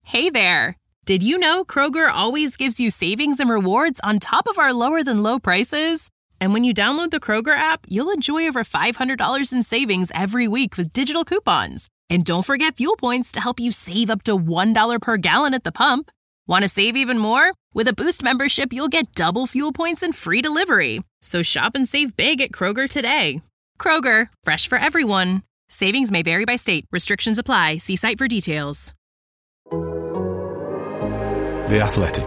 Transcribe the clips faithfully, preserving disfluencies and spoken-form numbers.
Hey there! Did you know Kroger always gives you savings and rewards on top of our lower-than-low prices? And when you download the Kroger app, you'll enjoy over five hundred dollars in savings every week with digital coupons. And don't forget fuel points to help you save up to one dollar per gallon at the pump. Want to save even more? With a Boost membership, you'll get double fuel points and free delivery. So shop and save big at Kroger today. Kroger, fresh for everyone. Savings may vary by state. Restrictions apply. See site for details. The Athletic.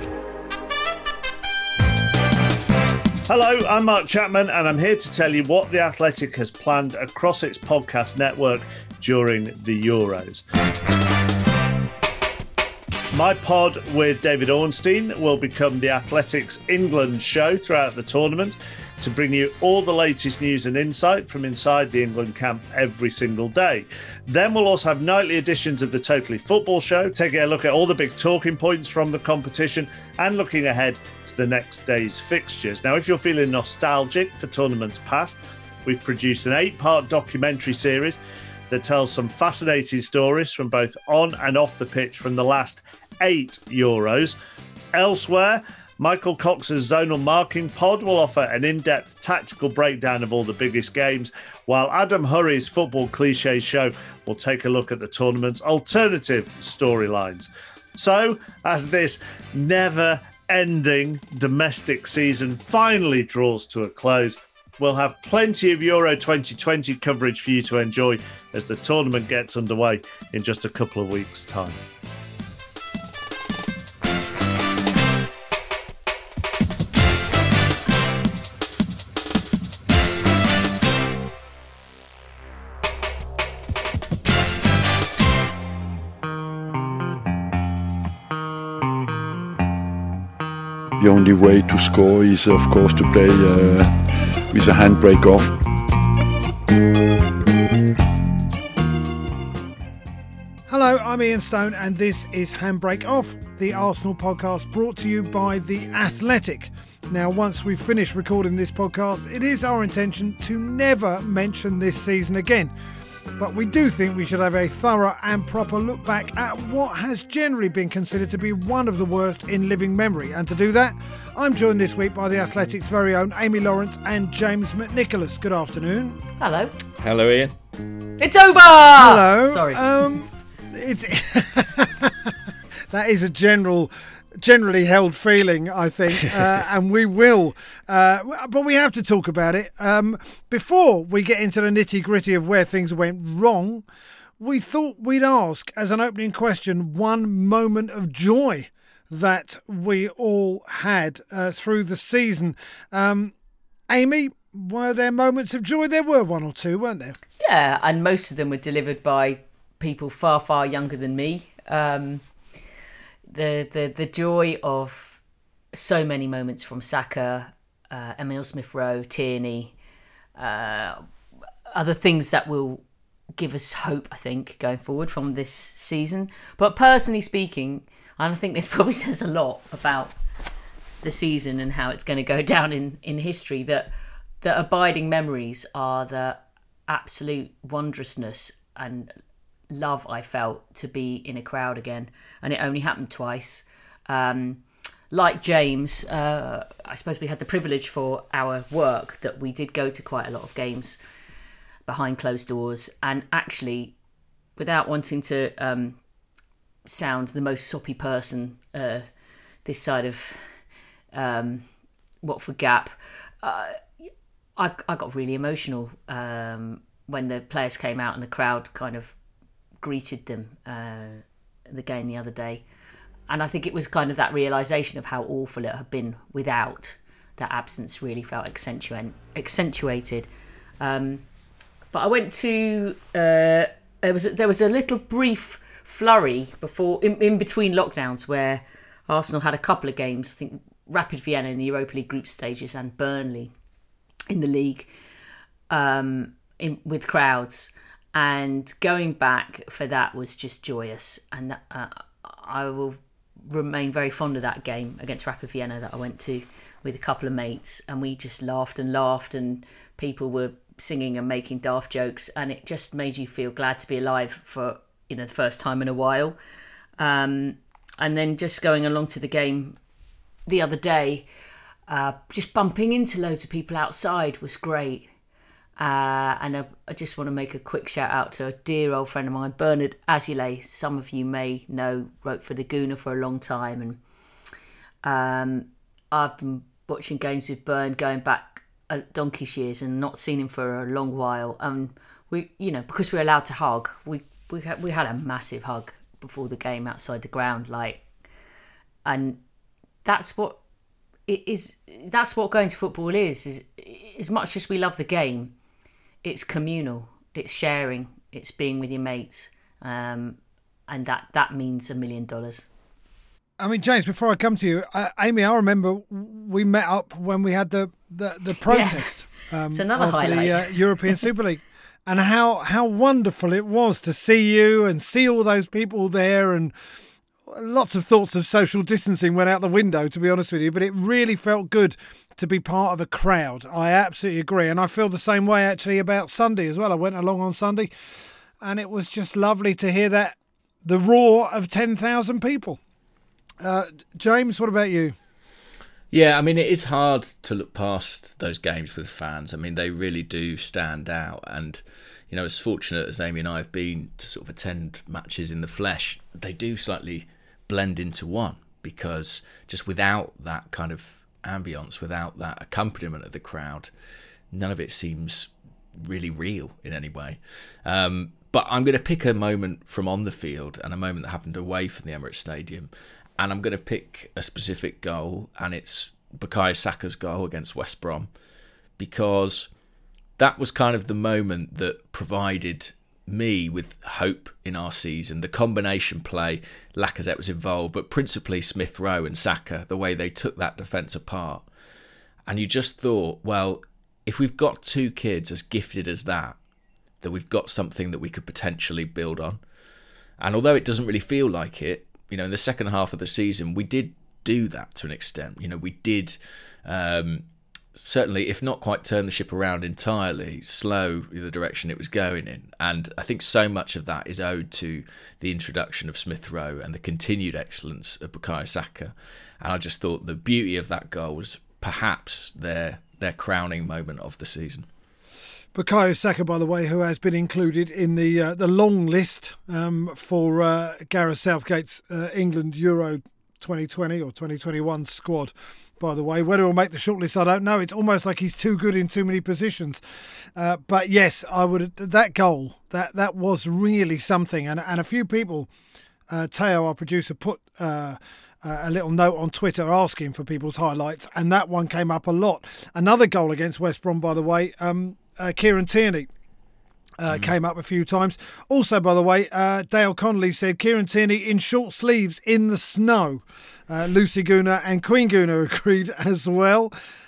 Hello, I'm Mark Chapman, and I'm here to tell you what The Athletic has planned across its podcast network during the Euros. My pod with David Ornstein will become The Athletic's England show throughout the tournament to bring you all the latest news and insight from inside the England camp every single day. Then we'll also have nightly editions of the Totally Football Show, taking a look at all the big talking points from the competition and looking ahead to the next day's fixtures. Now, if you're feeling nostalgic for tournaments past, we've produced an eight-part documentary series that tells some fascinating stories from both on and off the pitch from the last eight Euros. Elsewhere, Michael Cox's Zonal Marking Pod will offer an in-depth tactical breakdown of all the biggest games, while Adam Hurrey's Football Cliché Show will take a look at the tournament's alternative storylines. So, as this never-ending domestic season finally draws to a close, we'll have plenty of Euro twenty twenty coverage for you to enjoy as the tournament gets underway in just a couple of weeks' time. The only way to score is, of course, to play uh, with a handbrake off. Hello, I'm Ian Stone, and this is Handbrake Off, the Arsenal podcast brought to you by The Athletic. Now, once we've finished recording this podcast, it is our intention to never mention this season again. But we do think we should have a thorough and proper look back at what has generally been considered to be one of the worst in living memory. And to do that, I'm joined this week by The Athletic's very own Amy Lawrence and James McNicholas. Good afternoon. Hello. Hello, Ian. It's over! Hello. Sorry. Um, it's that is a general... generally held feeling, I think, uh, and we will. Uh, but we have to talk about it. Um, before we get into the nitty-gritty of where things went wrong, we thought we'd ask, as an opening question, one moment of joy that we all had uh, through the season. Um, Amy, were there moments of joy? There were one or two, weren't there? Yeah, and most of them were delivered by people far, far younger than me. Um The, the the joy of so many moments from Saka, uh, Emile Smith-Rowe, Tierney, uh, other things that will give us hope, I think, going forward from this season. But personally speaking, and I think this probably says a lot about the season and how it's going to go down in, in history, that the abiding memories are the absolute wondrousness and love I felt to be in a crowd again, and it only happened twice. Um, like James, uh, I suppose we had the privilege for our work that we did go to quite a lot of games behind closed doors, and actually, without wanting to um, sound the most soppy person uh, this side of um, Watford Gap, uh, I, I got really emotional um, when the players came out and the crowd kind of greeted them uh, the game the other day, and I think it was kind of that realisation of how awful it had been without that absence really felt accentuate, accentuated. Um, but I went to uh, there was there was a little brief flurry before in, in between lockdowns where Arsenal had a couple of games. I think Rapid Vienna in the Europa League group stages and Burnley in the league um, in, with crowds. And going back for that was just joyous. And uh, I will remain very fond of that game against Rapid Vienna that I went to with a couple of mates. And we just laughed and laughed, and people were singing and making daft jokes. And it just made you feel glad to be alive for, you know, the first time in a while. Um, and then just going along to the game the other day, uh, just bumping into loads of people outside was great. Uh, and I, I just want to make a quick shout out to a dear old friend of mine, Bernard Azulay. Some of you may know, wrote for the Gooner for a long time, and um, I've been watching games with Bern going back a donkey's years and not seen him for a long while. And um, we, you know, because we're allowed to hug, we we had we had a massive hug before the game outside the ground, like, and that's what it is. That's what going to football is. Is as much as we love the game, it's communal, it's sharing, it's being with your mates, um, and that, that means a million dollars. I mean, James, before I come to you, uh, Amy, I remember we met up when we had the, the, the protest yeah. um, it's another after highlight. the uh, European Super League, and how, how wonderful it was to see you and see all those people there, and lots of thoughts of social distancing went out the window, to be honest with you, but it really felt good to be part of a crowd. I absolutely agree. And I feel the same way actually about Sunday as well. I went along on Sunday and it was just lovely to hear that, the roar of ten thousand people. Uh, James, what about you? Yeah, I mean, it is hard to look past those games with fans. I mean, they really do stand out. And, you know, as fortunate as Amy and I have been to sort of attend matches in the flesh, they do slightly blend into one, because just without that kind of ambience, without that accompaniment of the crowd, none of it seems really real in any way. Um, but I'm going to pick a moment from on the field and a moment that happened away from the Emirates Stadium, and I'm going to pick a specific goal, and it's Bukayo Saka's goal against West Brom, because that was kind of the moment that provided me with hope in our season. The combination play, Lacazette was involved, but principally Smith Rowe and Saka, the way they took that defence apart. And you just thought, well, if we've got two kids as gifted as that, that we've got something that we could potentially build on. And although it doesn't really feel like it, you know, in the second half of the season, we did do that to an extent. You know, we did um, certainly, if not quite turn the ship around entirely, slow the direction it was going in. And I think so much of that is owed to the introduction of Smith Rowe and the continued excellence of Bukayo Saka. And I just thought the beauty of that goal was perhaps their their crowning moment of the season. Bukayo Saka, by the way, who has been included in the uh, the long list um, for uh, Gareth Southgate's uh, England Euro twenty twenty or twenty twenty-one squad, by the way. Whether he'll make the shortlist, I don't know. It's almost like he's too good in too many positions. Uh, but yes, I would. That goal, that that was really something. And and a few people, uh, Teo, our producer, put uh, uh, a little note on Twitter asking for people's highlights, and that one came up a lot. Another goal against West Brom, by the way. Um, Uh, Kieran Tierney uh, mm. came up a few times. Also, by the way, uh, Dale Connolly said Kieran Tierney in short sleeves in the snow. Uh, Lucy Gooner and Queen Gooner agreed as well.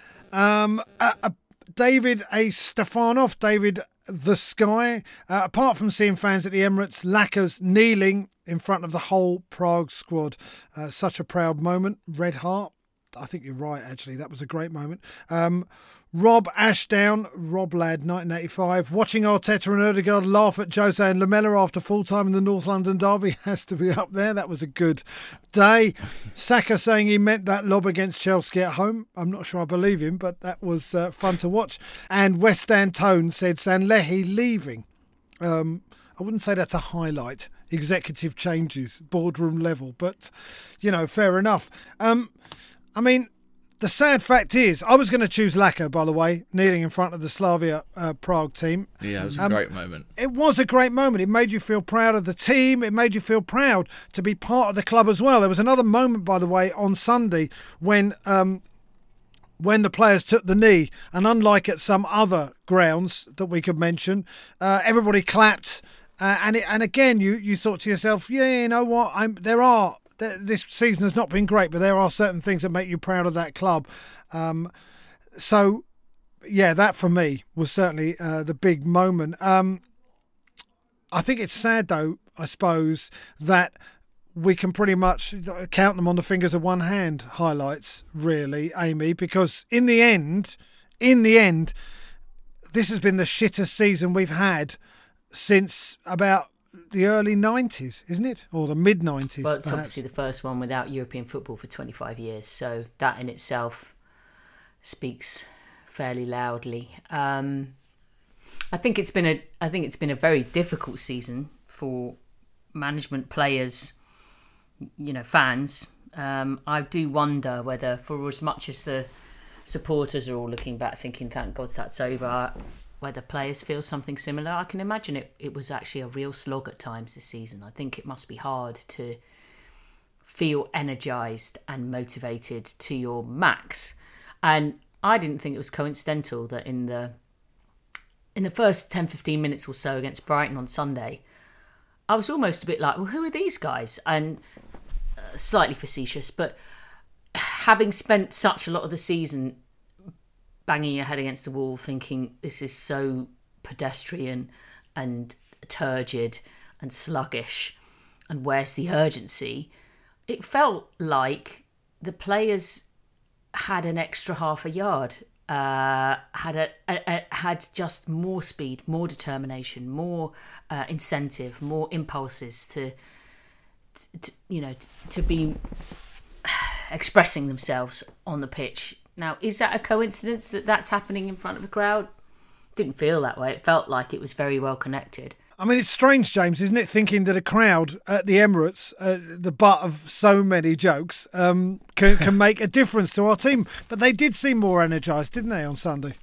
Um, uh, uh, David A. Stefanov, David the Sky. Uh, apart from seeing fans at the Emirates, Lacazette kneeling in front of the whole Prague squad. Uh, such a proud moment. Red Heart. I think you're right, actually. That was a great moment. Um, Rob Ashdown, Rob Lad, nineteen eighty-five. Watching Arteta and Ødegaard laugh at Jose and Lamela after full-time in the North London derby has to be up there. That was a good day. Saka saying he meant that lob against Chelsea at home. I'm not sure I believe him, but that was uh, fun to watch. And West End Tone said Sanlehi leaving. Um, I wouldn't say that's a highlight. Executive changes, boardroom level. But, you know, fair enough. Um... I mean, the sad fact is, I was going to choose Laka, by the way, kneeling in front of the Slavia uh, Prague team. Yeah, it was a um, great moment. It was a great moment. It made you feel proud of the team. It made you feel proud to be part of the club as well. There was another moment, by the way, on Sunday when um, when the players took the knee, and unlike at some other grounds that we could mention, uh, everybody clapped. Uh, and it, and again, you, you thought to yourself, yeah, you know what, I'm, there are... This season has not been great, but there are certain things that make you proud of that club. Um, so, yeah, that for me was certainly uh, the big moment. Um, I think it's sad, though, I suppose, that we can pretty much count them on the fingers of one hand, highlights, really, Amy, because in the end, in the end, this has been the shittest season we've had since about the early nineties, isn't it? Or the mid nineties. Well, it's perhaps. obviously the first one without European football for twenty-five years. So that in itself speaks fairly loudly. Um, I think it's been a I think it's been a very difficult season for management, players, you know, fans. Um, I do wonder whether, for as much as the supporters are all looking back thinking, thank God that's over, whether players feel something similar. I can imagine it, it was actually a real slog at times this season. I think it must be hard to feel energised and motivated to your max. And I didn't think it was coincidental that in the in the first ten fifteen minutes or so against Brighton on Sunday, I was almost a bit like, well, who are these guys? And uh, slightly facetious, but having spent such a lot of the season banging your head against the wall thinking this is so pedestrian and turgid and sluggish and where's the urgency, it felt like the players had an extra half a yard, uh, had a, a, a had just more speed, more determination, more uh, incentive, more impulses to, to you know, to, to be expressing themselves on the pitch. Now, is that a coincidence that that's happening in front of a crowd? Didn't feel that way. It felt like it was very well connected. I mean, it's strange, James, isn't it, thinking that a crowd at the Emirates, uh, the butt of so many jokes, um, can, can make a difference to our team. But they did seem more energised, didn't they, on Sunday?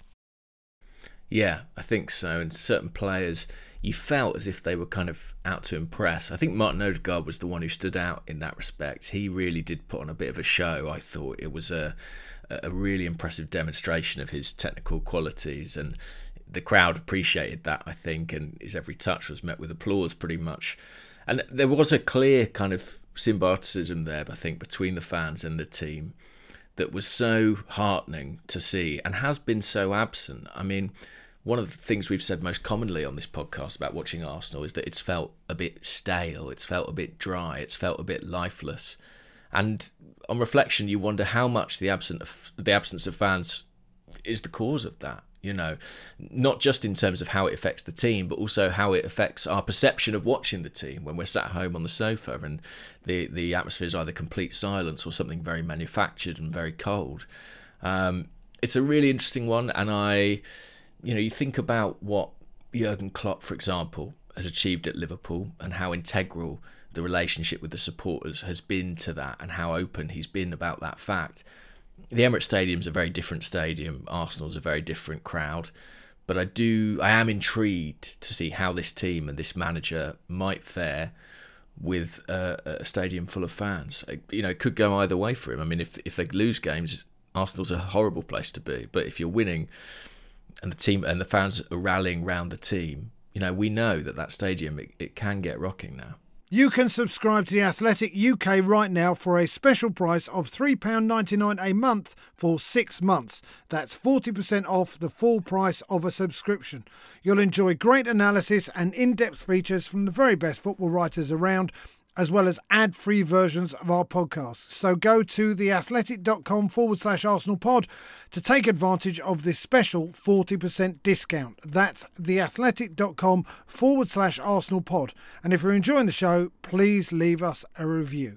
Yeah, I think so. And certain players, you felt as if they were kind of out to impress. I think Martin Odegaard was the one who stood out in that respect. He really did put on a bit of a show. I thought it was a, a really impressive demonstration of his technical qualities, and the crowd appreciated that, I think, and his every touch was met with applause pretty much. And there was a clear kind of symbioticism there, I think, between the fans and the team that was so heartening to see and has been so absent. I mean, one of the things we've said most commonly on this podcast about watching Arsenal is that it's felt a bit stale, it's felt a bit dry, it's felt a bit lifeless. And on reflection, you wonder how much the absence of, the absence of fans is the cause of that. You know, not just in terms of how it affects the team, but also how it affects our perception of watching the team when we're sat at home on the sofa and the, the atmosphere is either complete silence or something very manufactured and very cold. Um, it's a really interesting one. And I, you know, you think about what Jurgen Klopp, for example, has achieved at Liverpool and how integral the relationship with the supporters has been to that and how open he's been about that fact. The Emirates Stadium's a very different stadium. Arsenal's a very different crowd. But I do, I am intrigued to see how this team and this manager might fare with a, a stadium full of fans. You know, it could go either way for him. I mean, if if they lose games, Arsenal's a horrible place to be. But if you're winning and the team and the fans are rallying round the team, you know, we know that that stadium, it, it can get rocking now. You can subscribe to The Athletic U K right now for a special price of three pounds ninety-nine a month for six months. That's forty percent off the full price of a subscription. You'll enjoy great analysis and in-depth features from the very best football writers around, as well as ad-free versions of our podcasts. So go to theathletic.com forward slash Arsenal pod to take advantage of this special forty percent discount. That's theathletic.com forward slash Arsenal pod. And if you're enjoying the show, please leave us a review.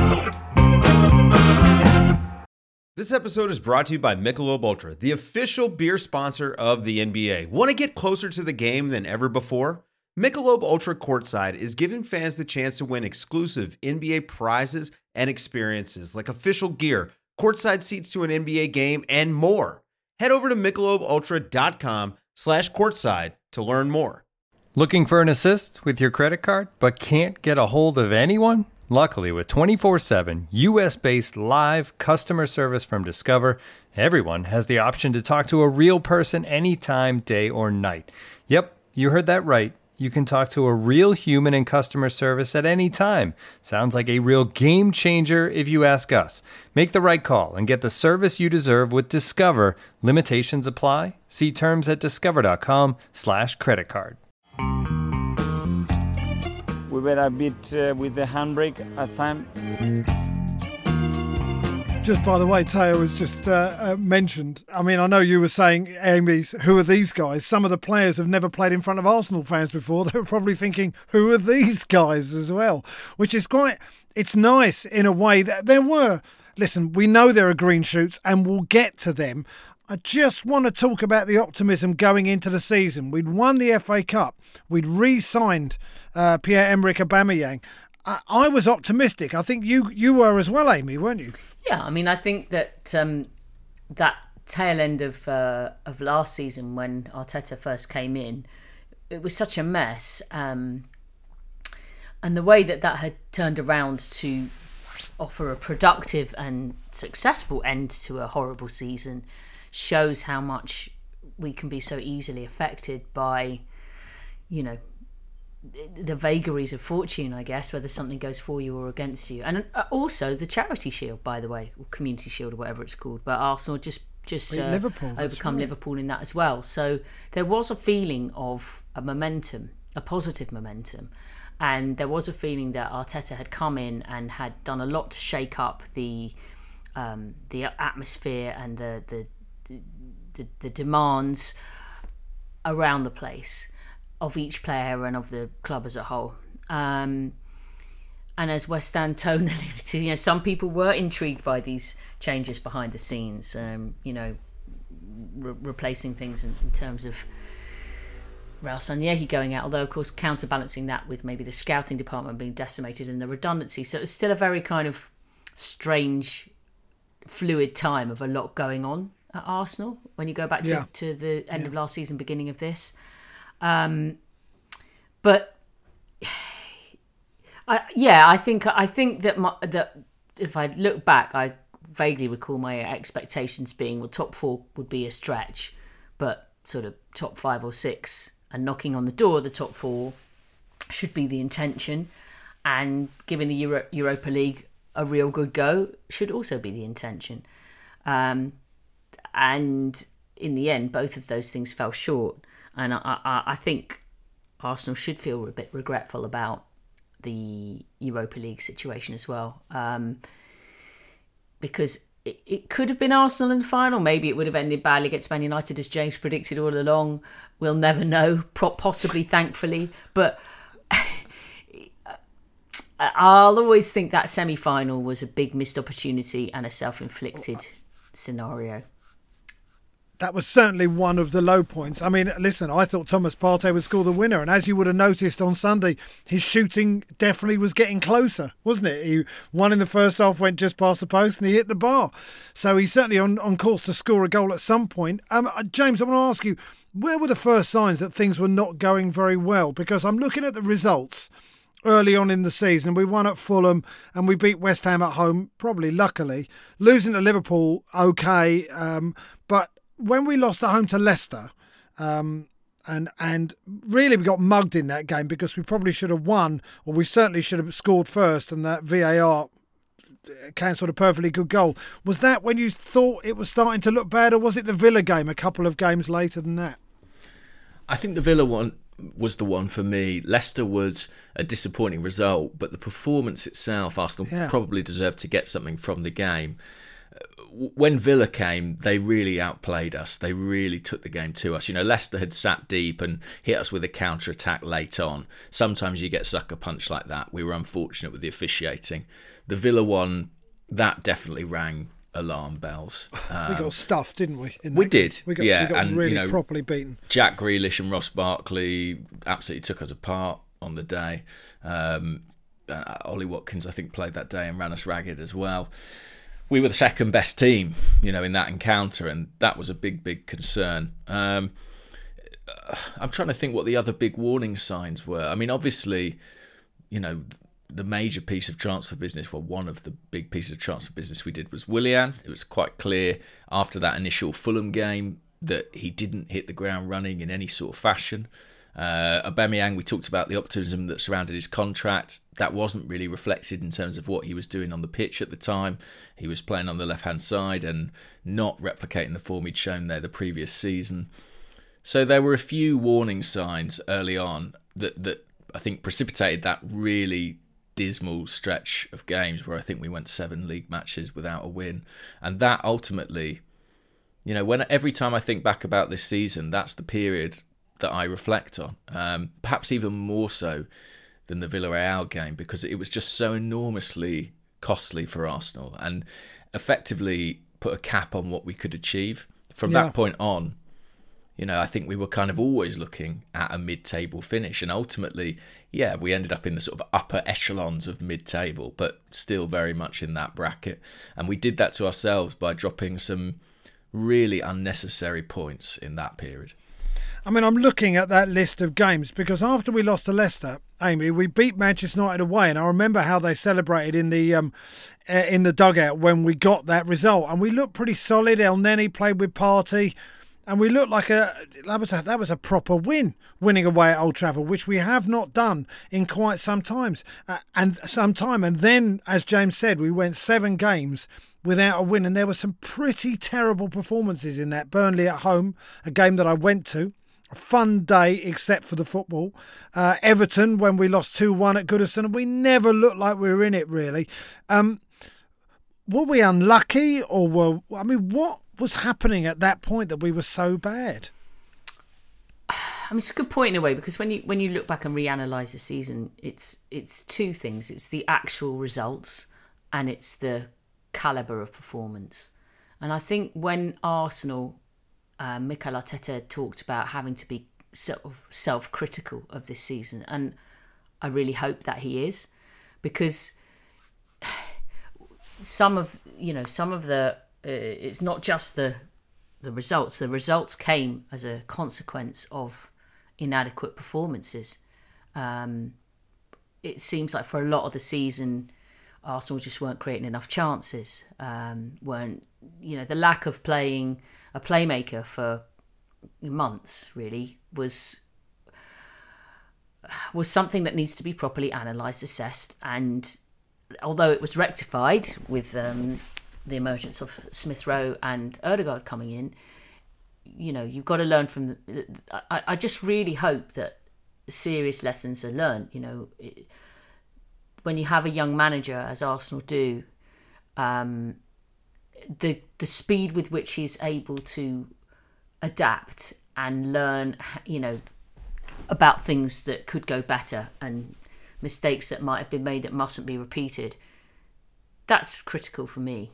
This episode is brought to you by Michelob Ultra, the official beer sponsor of the N B A. Want to get closer to the game than ever before? Michelob Ultra Courtside is giving fans the chance to win exclusive N B A prizes and experiences like official gear, courtside seats to an N B A game, and more. Head over to michelobultra.com slash courtside to learn more. Looking for an assist with your credit card but can't get a hold of anyone? Luckily, with twenty-four seven U S-based live customer service from Discover, everyone has the option to talk to a real person anytime, day or night. Yep, you heard that right. You can talk to a real human in customer service at any time. Sounds like a real game changer if you ask us. Make the right call and get the service you deserve with Discover. Limitations apply. See terms at discover.com slash credit card. We were a bit uh, with the handbrake at time. Just by the way, Teo was just uh, uh, mentioned. I mean, I know you were saying, Amy, who are these guys? Some of the players have never played in front of Arsenal fans before. They were probably thinking, who are these guys as well? Which is quite, it's nice in a way that there were, listen, we know there are green shoots and we'll get to them. I just want to talk about the optimism going into the season. We'd won the F A Cup. We'd re-signed uh, Pierre-Emerick Aubameyang. I, I was optimistic. I think you, you were as well, Amy, weren't you? Yeah, I mean, I think that um, that tail end of uh, of last season when Arteta first came in, it was such a mess. Um, and the way that that had turned around to offer a productive and successful end to a horrible season shows how much we can be so easily affected by, you know, the vagaries of fortune, I guess, whether something goes for you or against you. And also the Charity Shield, by the way, or Community Shield or whatever it's called. But Arsenal just just uh, Liverpool, overcome right. Liverpool in that as well. So there was a feeling of a momentum, a positive momentum. And there was a feeling that Arteta had come in and had done a lot to shake up the um, the atmosphere and the the, the the demands around the place, of each player and of the club as a whole. Um, and as West Stand Tone alluded to, you know, some people were intrigued by these changes behind the scenes, um, you know, re- replacing things in, in terms of Raul Sanllehi going out, although, of course, counterbalancing that with maybe the scouting department being decimated and the redundancy. So it was still a very kind of strange, fluid time of a lot going on at Arsenal when you go back to, yeah. to the end yeah. of last season, beginning of this. Um, but I, yeah, I think I think that my, that if I look back, I vaguely recall my expectations being, well, top four would be a stretch, but sort of top five or six and knocking on the door of the top four should be the intention, and giving the Euro- Europa League a real good go should also be the intention. Um, and in the end, both of those things fell short. And I, I, I think Arsenal should feel a bit regretful about the Europa League situation as well. Um, because it, it could have been Arsenal in the final. Maybe it would have ended badly against Man United, as James predicted all along. We'll never know, possibly, thankfully. But I'll always think that semi-final was a big missed opportunity and a self-inflicted scenario. That was certainly one of the low points. I mean, listen, I thought Thomas Partey would score the winner. And as you would have noticed on Sunday, his shooting definitely was getting closer, wasn't it? He won in the first half, went just past the post and he hit the bar. So he's certainly on, on course to score a goal at some point. Um, James, I want to ask you, where were the first signs that things were not going very well? Because I'm looking at the results early on in the season. We won at Fulham and we beat West Ham at home, probably luckily. Losing to Liverpool, okay, um, but when we lost at home to Leicester, um, and and really we got mugged in that game because we probably should have won, or we certainly should have scored first, and that V A R cancelled a perfectly good goal. Was that when you thought it was starting to look bad, or was it the Villa game a couple of games later than that? I think the Villa one was the one for me. Leicester was a disappointing result, but the performance itself, Arsenal yeah. probably deserved to get something from the game. When Villa came, they really outplayed us. They really took the game to us. You know, Leicester had sat deep and hit us with a counter-attack late on. Sometimes you get sucker punch like that. We were unfortunate with the officiating. The Villa one, that definitely rang alarm bells. Um, we got stuffed, didn't we? In that we did. Game? We got, yeah, we got and, really you know, properly beaten. Jack Grealish and Ross Barkley absolutely took us apart on the day. Um, uh, Ollie Watkins, I think, played that day and ran us ragged as well. We were the second best team, you know, in that encounter, and that was a big, big concern. Um, I'm trying to think what the other big warning signs were. I mean, obviously, you know, the major piece of transfer business, well, one of the big pieces of transfer business we did was Willian. It was quite clear after that initial Fulham game that he didn't hit the ground running in any sort of fashion. Uh, Aubameyang, we talked about the optimism that surrounded his contract. That wasn't really reflected in terms of what he was doing on the pitch at the time. He was playing on the left-hand side and not replicating the form he'd shown there the previous season. So there were a few warning signs early on that, that I think precipitated that really dismal stretch of games where I think we went seven league matches without a win. And that ultimately, you know, when every time I think back about this season, that's the period that I reflect on. Um, perhaps even more so than the Villarreal game, because it was just so enormously costly for Arsenal and effectively put a cap on what we could achieve. From Yeah. that point on, you know, I think we were kind of always looking at a mid-table finish. And ultimately, yeah, we ended up in the sort of upper echelons of mid-table, but still very much in that bracket. And we did that to ourselves by dropping some really unnecessary points in that period. I mean, I'm looking at that list of games because after we lost to Leicester, Amy, we beat Manchester United away, and I remember how they celebrated in the um, uh, in the dugout when we got that result, and we looked pretty solid. El Neni played with Partey, and we looked like a that was a that was a proper win, winning away at Old Trafford, which we have not done in quite some times uh, and some time. And then, as James said, we went seven games without a win, and there were some pretty terrible performances in that. Burnley at home, a game that I went to. A fun day except for the football. Uh, Everton, when we lost two one at Goodison, we never looked like we were in it, really. Um, were we unlucky, or were... I mean, what was happening at that point that we were so bad? I mean, it's a good point in a way, because when you when you look back and reanalyse the season, it's it's two things. It's the actual results and it's the calibre of performance. And I think when Arsenal... Uh, Mikel Arteta talked about having to be sort of self-critical of this season, and I really hope that he is, because some of you know some of the uh, it's not just the the results. The results came as a consequence of inadequate performances. Um, it seems like for a lot of the season, Arsenal just weren't creating enough chances. Um, weren't you know the lack of playing a playmaker for months really was was something that needs to be properly analysed, assessed, and although it was rectified with um, the emergence of Smith Rowe and Ødegaard coming in, you know you've got to learn from the, I, I just really hope that serious lessons are learned. You know, it, when you have a young manager, as Arsenal do, um, the the speed with which he's able to adapt and learn, you know, about things that could go better and mistakes that might have been made that mustn't be repeated, that's critical for me.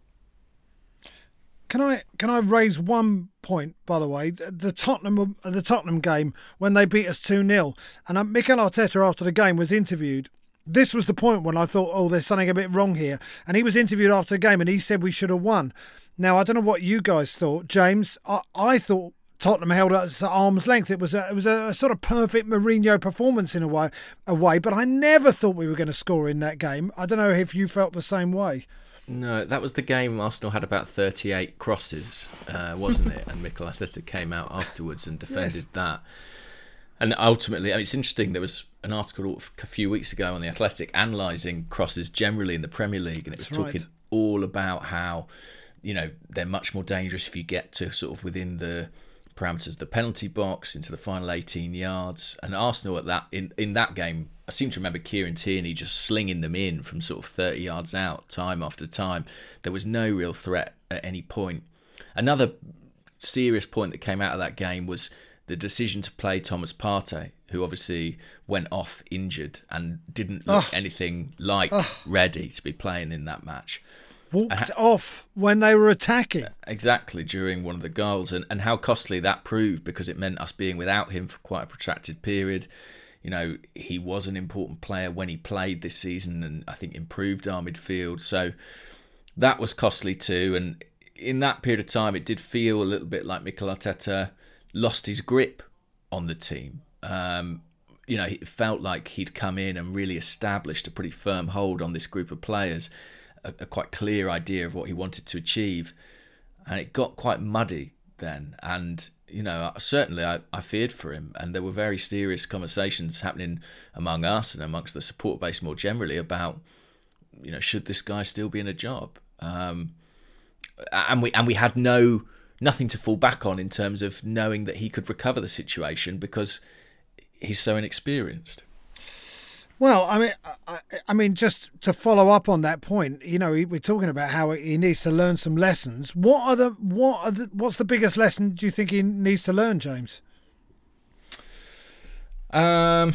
Can I can I raise one point, by the way? The Tottenham the Tottenham game when they beat us two nil, and Mikel Arteta after the game was interviewed. This was the point when I thought, oh, there's something a bit wrong here. And he was interviewed after the game and he said we should have won. Now, I don't know what you guys thought. James, I, I thought Tottenham held us at arm's length. It was a, it was a, a sort of perfect Mourinho performance in a way, a way, but I never thought we were going to score in that game. I don't know if you felt the same way. No, that was the game Arsenal had about thirty-eight crosses, uh, wasn't it? And Mikel Arteta came out afterwards and defended yes. that. And ultimately, I mean, it's interesting, there was an article a few weeks ago on The Athletic analysing crosses generally in the Premier League, and it was That's talking right. all about how, you know, they're much more dangerous if you get to sort of within the parameters of the penalty box, into the final eighteen yards. And Arsenal at that in, in that game, I seem to remember Kieran Tierney just slinging them in from sort of thirty yards out, time after time. There was no real threat at any point. Another serious point that came out of that game was the decision to play Thomas Partey, who obviously went off injured and didn't look Ugh. anything like Ugh. ready to be playing in that match. Walked off when they were attacking. Exactly, during one of the goals, and, and how costly that proved, because it meant us being without him for quite a protracted period. You know, he was an important player when he played this season and I think improved our midfield. So that was costly too. And in that period of time, it did feel a little bit like Mikel Arteta lost his grip on the team. Um, you know, it felt like he'd come in and really established a pretty firm hold on this group of players, a, a quite clear idea of what he wanted to achieve. And it got quite muddy then. And, you know, certainly I, I feared for him. And there were very serious conversations happening among us and amongst the support base more generally about, you know, should this guy still be in a job? Um, and we and we had no... nothing to fall back on in terms of knowing that he could recover the situation because he's so inexperienced. Well, I mean, I, I mean, just to follow up on that point, you know, we're talking about how he needs to learn some lessons. What are the what are the, what's the biggest lesson do you think he needs to learn, James? Um,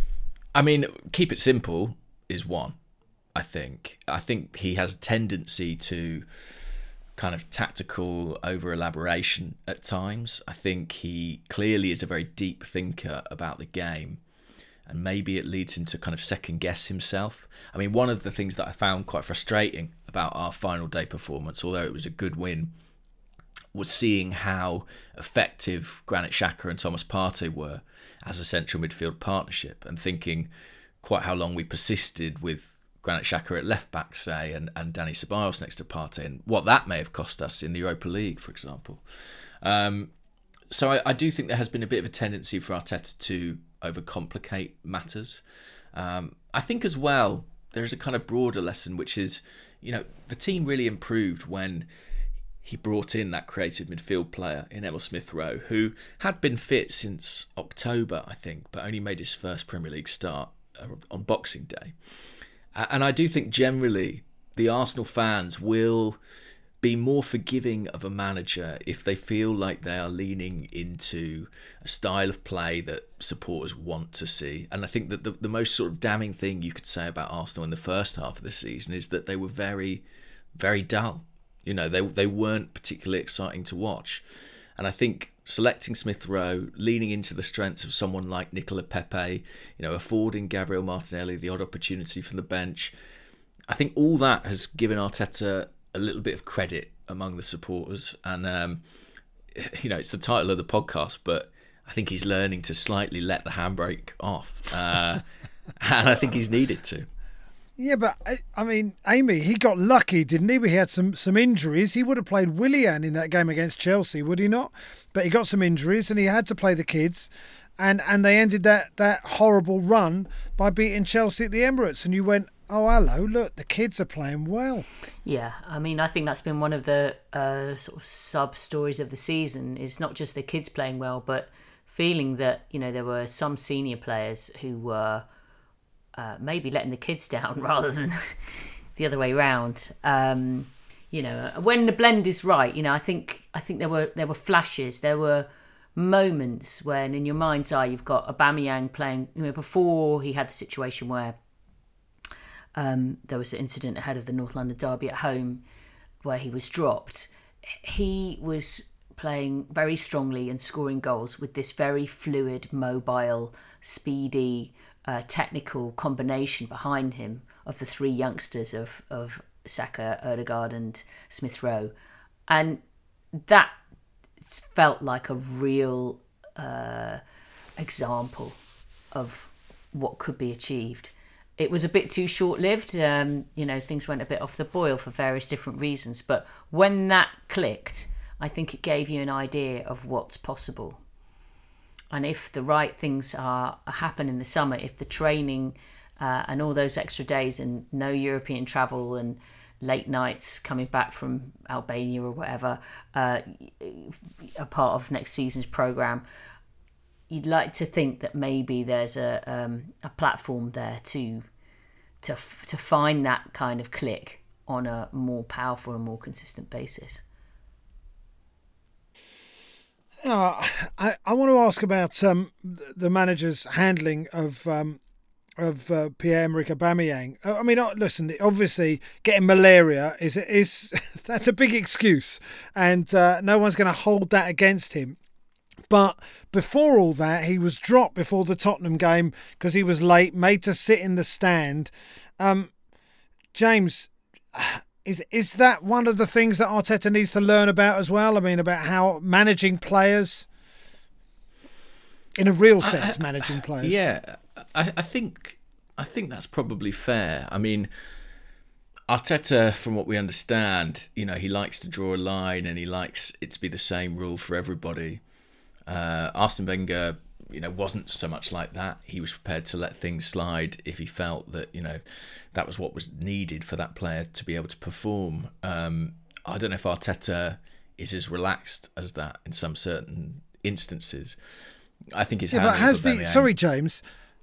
I mean, keep it simple is one. I think. I think he has a tendency to kind of tactical over elaboration at times. I think he clearly is a very deep thinker about the game. And maybe it leads him to kind of second guess himself. I mean, one of the things that I found quite frustrating about our final day performance, although it was a good win, was seeing how effective Granit Xhaka and Thomas Partey were as a central midfield partnership, and thinking quite how long we persisted with Granit Xhaka at left back, say, and, and Dani Ceballos next to Partey, and what that may have cost us in the Europa League, for example. Um, so I, I do think there has been a bit of a tendency for Arteta to overcomplicate matters. Um, I think as well, there's a kind of broader lesson, which is, you know, the team really improved when he brought in that creative midfield player in Emil Smith Rowe, who had been fit since October, I think, but only made his first Premier League start on Boxing Day. And I do think generally the Arsenal fans will be more forgiving of a manager if they feel like they are leaning into a style of play that supporters want to see. And I think that the, the most sort of damning thing you could say about Arsenal in the first half of the season is that they were very, very dull. You know, they they weren't particularly exciting to watch. And I think selecting Smith Rowe, leaning into the strengths of someone like Nicola Pepe, you know, affording Gabriel Martinelli the odd opportunity from the bench, I think all that has given Arteta a little bit of credit among the supporters. And, um, you know, it's the title of the podcast, but I think he's learning to slightly let the handbrake off. Uh, and I think he's needed to. Yeah, but, I mean, Amy, he got lucky, didn't he? He had some, some injuries. He would have played Willian in that game against Chelsea, would he not? But he got some injuries and he had to play the kids. And, and they ended that, that horrible run by beating Chelsea at the Emirates. And you went, oh, hello, look, the kids are playing well. Yeah, I mean, I think that's been one of the uh, sort of sub-stories of the season, is not just the kids playing well, but feeling that, you know, there were some senior players who were uh, maybe letting the kids down rather than the other way around. Um, you know, when the blend is right, you know, I think I think there were there were flashes, there were moments when in your mind's eye you've got Aubameyang playing, you know, before he had the situation where Um, there was an incident ahead of the North London derby at home where he was dropped. He was playing very strongly and scoring goals with this very fluid, mobile, speedy, uh, technical combination behind him of the three youngsters of, of Saka, Odegaard and Smith Rowe. And that felt like a real uh, example of what could be achieved. It was a bit too short-lived. Um, you know, things went a bit off the boil for various different reasons. But when that clicked, I think it gave you an idea of what's possible. And if the right things are, are happen in the summer, if the training uh, and all those extra days and no European travel and late nights coming back from Albania or whatever uh, are part of next season's programme, you'd like to think that maybe there's a um, a platform there to to to find that kind of click on a more powerful and more consistent basis. Uh, I I want to ask about um, the manager's handling of um, of uh, Pierre-Emerick Aubameyang. I mean, listen, obviously getting malaria is is that's a big excuse, and uh, no one's going to hold that against him. But before all that, he was dropped before the Tottenham game because he was late, made to sit in the stand. Um, James, is is that one of the things that Arteta needs to learn about as well? I mean, about how managing players, in a real sense, I, I, managing players. Yeah, I, I think I think that's probably fair. I mean, Arteta, from what we understand, you know, he likes to draw a line and he likes it to be the same rule for everybody. Uh, Arsene Wenger, you know, wasn't so much like that. He was prepared to let things slide if he felt that, you know, that was what was needed for that player to be able to perform. Um, I don't know if Arteta is as relaxed as that in some certain instances. I think he's yeah, but has the sorry, James.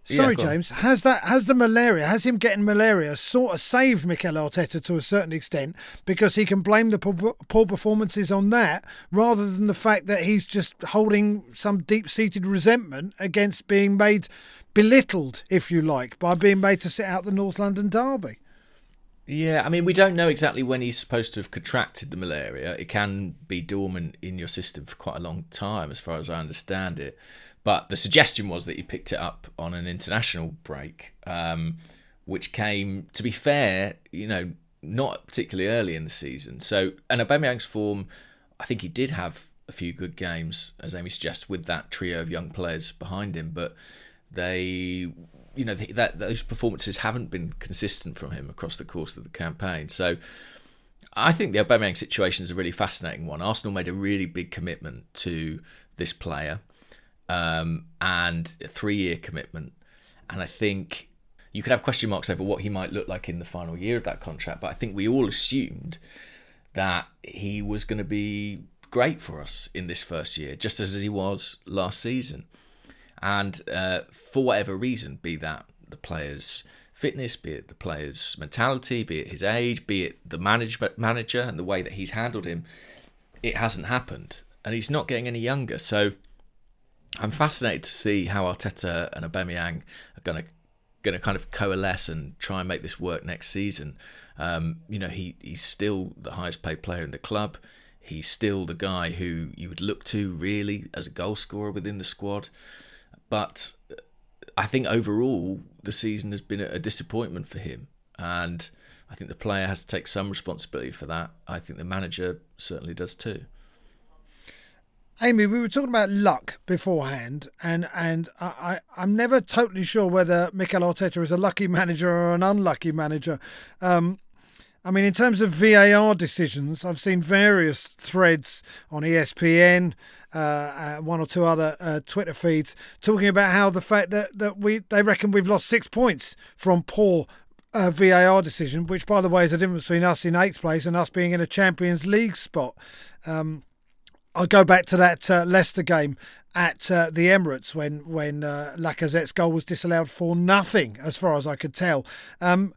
Sorry, yeah, James. Has that has the malaria, has him getting malaria sort of saved Mikel Arteta to a certain extent, because he can blame the poor, poor performances on that rather than the fact that he's just holding some deep-seated resentment against being made belittled, if you like, by being made to sit out the North London derby? Yeah, I mean, we don't know exactly when he's supposed to have contracted the malaria. It can be dormant in your system for quite a long time, as far as I understand it. But the suggestion was that he picked it up on an international break, um, which came, to be fair, you know, not particularly early in the season. So, and Aubameyang's form, I think he did have a few good games, as Amy suggests, with that trio of young players behind him. But they, you know, that those performances haven't been consistent from him across the course of the campaign. So, I think the Aubameyang situation is a really fascinating one. Arsenal made a really big commitment to this player. Um, and a three-year commitment. And I think you could have question marks over what he might look like in the final year of that contract, but I think we all assumed that he was going to be great for us in this first year, just as he was last season. And uh, for whatever reason, be that the player's fitness, be it the player's mentality, be it his age, be it the management manager and the way that he's handled him, it hasn't happened. And he's not getting any younger, so I'm fascinated to see how Arteta and Aubameyang are going to going to kind of coalesce and try and make this work next season. Um, you know, he he's still the highest paid player in the club. He's still the guy who you would look to really as a goal scorer within the squad. But I think overall the season has been a disappointment for him, and I think the player has to take some responsibility for that. I think the manager certainly does too. Amy, we were talking about luck beforehand, and, and I, I, I'm never totally sure whether Mikel Arteta is a lucky manager or an unlucky manager. Um, I mean, in terms of V A R decisions, I've seen various threads on E S P N, uh, uh, one or two other uh, Twitter feeds, talking about how the fact that, that we they reckon we've lost six points from poor uh, V A R decision, which, by the way, is the difference between us in eighth place and us being in a Champions League spot. Um I'll go back to that uh, Leicester game at uh, the Emirates when when uh, Lacazette's goal was disallowed for nothing, as far as I could tell. Um,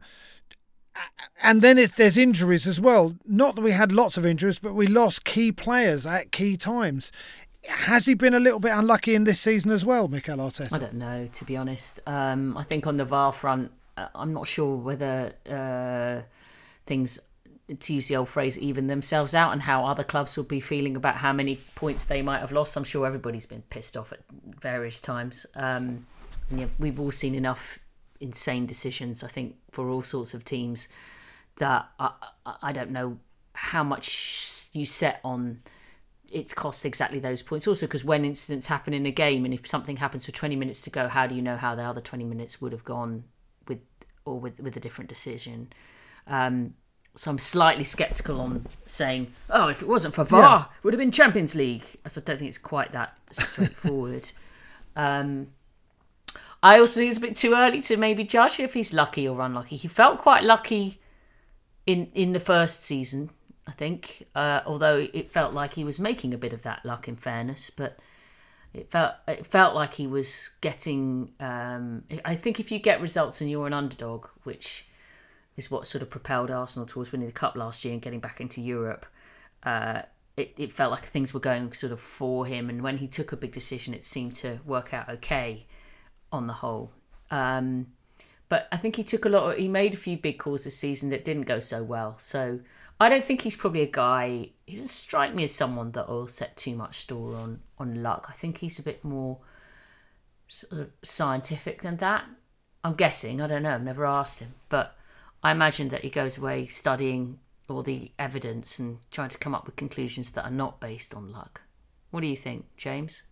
and then it's, there's injuries as well. Not that we had lots of injuries, but we lost key players at key times. Has he been a little bit unlucky in this season as well, Mikel Arteta? I don't know, to be honest. Um, I think on the V A R front, uh, I'm not sure whether uh, things, to use the old phrase, even themselves out, and how other clubs will be feeling about how many points they might have lost. I'm sure everybody's been pissed off at various times. Um, and yeah, we've all seen enough insane decisions, I think, for all sorts of teams that I, I don't know how much you set on it's cost exactly those points. Also, because when incidents happen in a game, and if something happens with twenty minutes to go, how do you know how the other twenty minutes would have gone with, or with, with a different decision? Um, So I'm slightly sceptical on saying, oh, if it wasn't for V A R, yeah. it would have been Champions League. As I don't think it's quite that straightforward. um, I also think it's a bit too early to maybe judge if he's lucky or unlucky. He felt quite lucky in, in the first season, I think, uh, although it felt like he was making a bit of that luck, in fairness. But it felt it felt like he was getting... Um, I think if you get results and you're an underdog, which is what sort of propelled Arsenal towards winning the Cup last year and getting back into Europe. Uh, it, it felt like things were going sort of for him, and when he took a big decision, it seemed to work out okay on the whole. Um, but I think he took a lot of, he made a few big calls this season that didn't go so well. So I don't think he's probably a guy, he doesn't strike me as someone that will set too much store on, on luck. I think he's a bit more sort of scientific than that. I'm guessing, I don't know, I've never asked him, but I imagine that he goes away studying all the evidence and trying to come up with conclusions that are not based on luck. What do you think, James?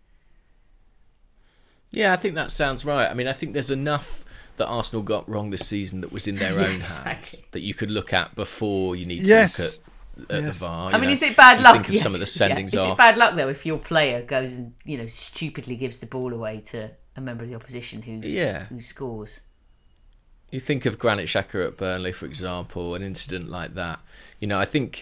Yeah, I think that sounds right. I mean, I think there's enough that Arsenal got wrong this season that was in their own exactly. hands that you could look at before you need to yes. look at, at yes. the V A R. I mean, know, is it bad luck? Think of yes. some of the sendings yeah. Is off. it bad luck, though, if your player goes and, you know, stupidly gives the ball away to a member of the opposition who's, yeah. who scores? You think of Granit Xhaka at Burnley, for example, an incident like that. You know, I think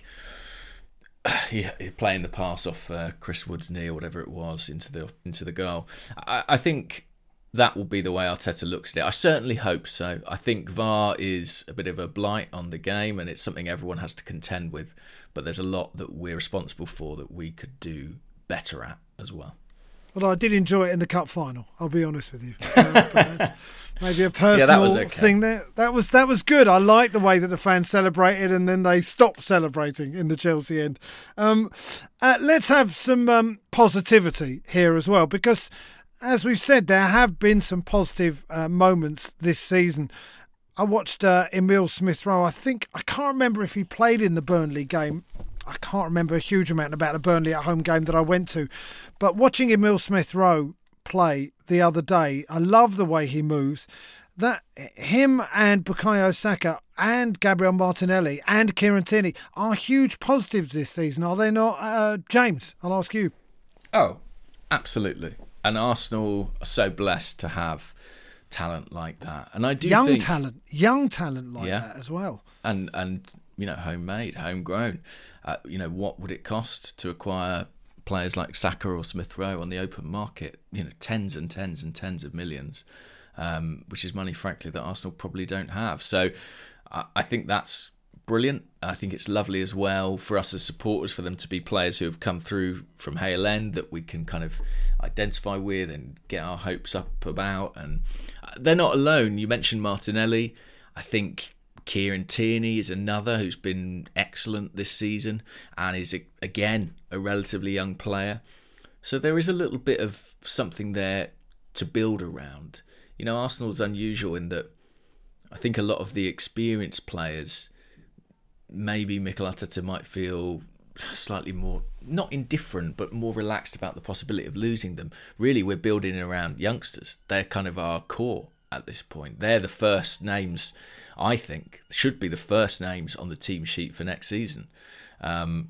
yeah, playing the pass off uh, Chris Wood's knee or whatever it was into the into the goal. I, I think that will be the way Arteta looks at it. I certainly hope so. I think V A R is a bit of a blight on the game, and it's something everyone has to contend with. But there's a lot that we're responsible for that we could do better at as well. Well, I did enjoy it in the cup final, I'll be honest with you. Uh, maybe a personal yeah, that was okay. thing there. That was that was good. I liked the way that the fans celebrated and then they stopped celebrating in the Chelsea end. Um, uh, let's have some um, positivity here as well, because as we've said, there have been some positive uh, moments this season. I watched uh, Emile Smith-Rowe. I think, I can't remember if he played in the Burnley game. I can't remember a huge amount about the Burnley at home game that I went to. But watching Emile Smith-Rowe play the other day, I love the way he moves. That him and Bukayo Saka and Gabriel Martinelli and Kieran Tierney are huge positives this season, are they not? Uh, James, I'll ask you. Oh, absolutely. And Arsenal are so blessed to have talent like that. And I do young think... talent, young talent like yeah. that as well. And, and you know, homemade, homegrown. Uh, you know, what would it cost to acquire players like Saka or Smith-Rowe on the open market? You know, tens and tens and tens of millions, um, which is money, frankly, that Arsenal probably don't have. So I, I think that's brilliant. I think it's lovely as well for us as supporters, for them to be players who have come through from Hale End that we can kind of identify with and get our hopes up about. And they're not alone. You mentioned Martinelli. I think Kieran Tierney is another who's been excellent this season and is, again, a relatively young player. So there is a little bit of something there to build around. You know, Arsenal's unusual in that I think a lot of the experienced players, maybe Mikel Arteta might feel slightly more, not indifferent, but more relaxed about the possibility of losing them. Really, we're building around youngsters. They're kind of our core at this point. They're the first names, I think, should be the first names on the team sheet for next season. Um,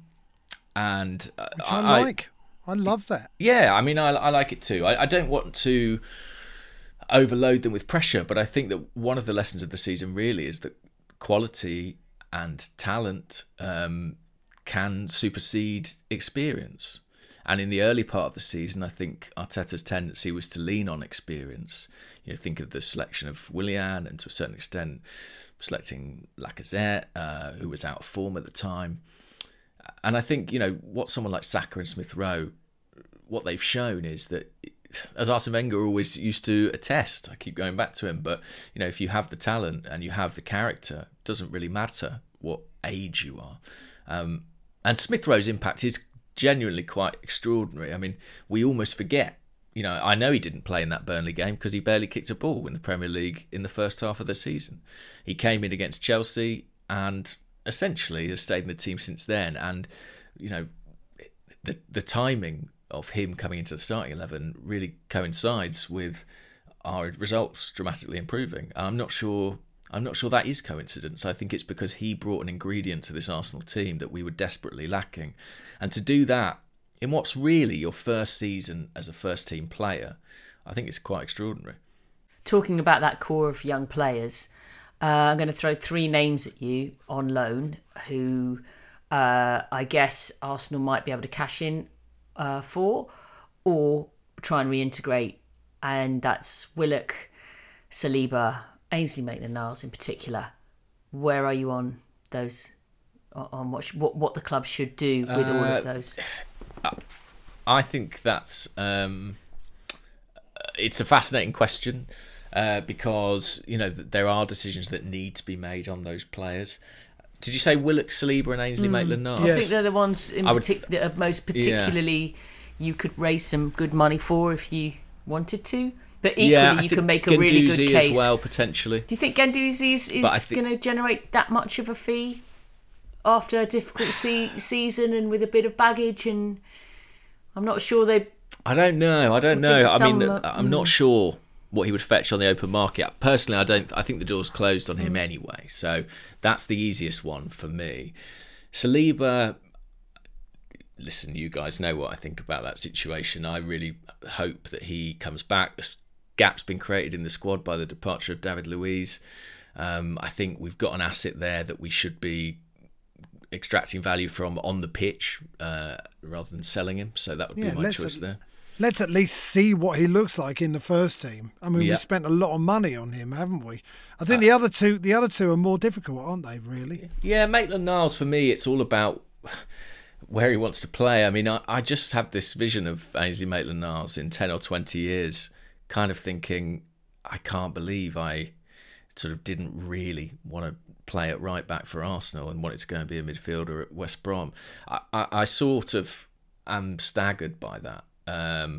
and uh, Which I, I like. I love that. Yeah, I mean, I, I like it too. I, I don't want to overload them with pressure, but I think that one of the lessons of the season really is that quality and talent um, can supersede experience. And in the early part of the season, I think Arteta's tendency was to lean on experience. You know, think of the selection of Willian and to a certain extent selecting Lacazette, uh, who was out of form at the time. And I think, you know, what someone like Saka and Smith-Rowe, what they've shown is that, as Arsene Wenger always used to attest, I keep going back to him, but, you know, if you have the talent and you have the character, it doesn't really matter what age you are. Um, and Smith-Rowe's impact is genuinely quite extraordinary. I mean, we almost forget. You know, I know he didn't play in that Burnley game because he barely kicked a ball in the Premier League in the first half of the season. He came in against Chelsea and essentially has stayed in the team since then. And, you know, the the timing of him coming into the starting eleven really coincides with our results dramatically improving. I'm not sure I'm not sure that is coincidence. I think it's because he brought an ingredient to this Arsenal team that we were desperately lacking. And to do that in what's really your first season as a first team player, I think it's quite extraordinary. Talking about that core of young players, uh, I'm going to throw three names at you on loan who uh, I guess Arsenal might be able to cash in uh, for or try and reintegrate. And that's Willock, Saliba, Ainsley Maitland-Niles in particular. Where are you on those? On what what what the club should do with uh, all of those? I think that's um, it's a fascinating question uh, because you know there are decisions that need to be made on those players. Did you say Willock, Saliba, and Ainsley mm, Maitland-Niles? Yes. I think they're the ones in partic- would, that are most particularly yeah. you could raise some good money for if you wanted to. But equally, yeah, you can make a Guendouzi really good case as well, potentially. Do you think Guendouzi is, is think... going to generate that much of a fee after a difficult se- season and with a bit of baggage? And I'm not sure they. I don't know. I don't know. I mean, uh, I'm mm. not sure what he would fetch on the open market. Personally, I don't. I think the door's closed on him mm. anyway. So that's the easiest one for me. Saliba. Listen, you guys know what I think about that situation. I really hope that he comes back. The gap's been created in the squad by the departure of David Luiz. Um, I think we've got an asset there that we should be extracting value from on the pitch uh, rather than selling him. So that would yeah, be my choice there. let's at least see what he looks like in the first team. I mean, Yeah. we spent a lot of money on him, haven't we? I think Uh, the other two, the other two are more difficult, aren't they? Really? Yeah, Maitland-Niles, for me, it's all about where he wants to play. I mean, I, I just have this vision of Ainsley Maitland-Niles in ten or twenty years, kind of thinking, I can't believe I sort of didn't really want to play at right back for Arsenal and wanted to go and be a midfielder at West Brom. I, I, I sort of am staggered by that. Um,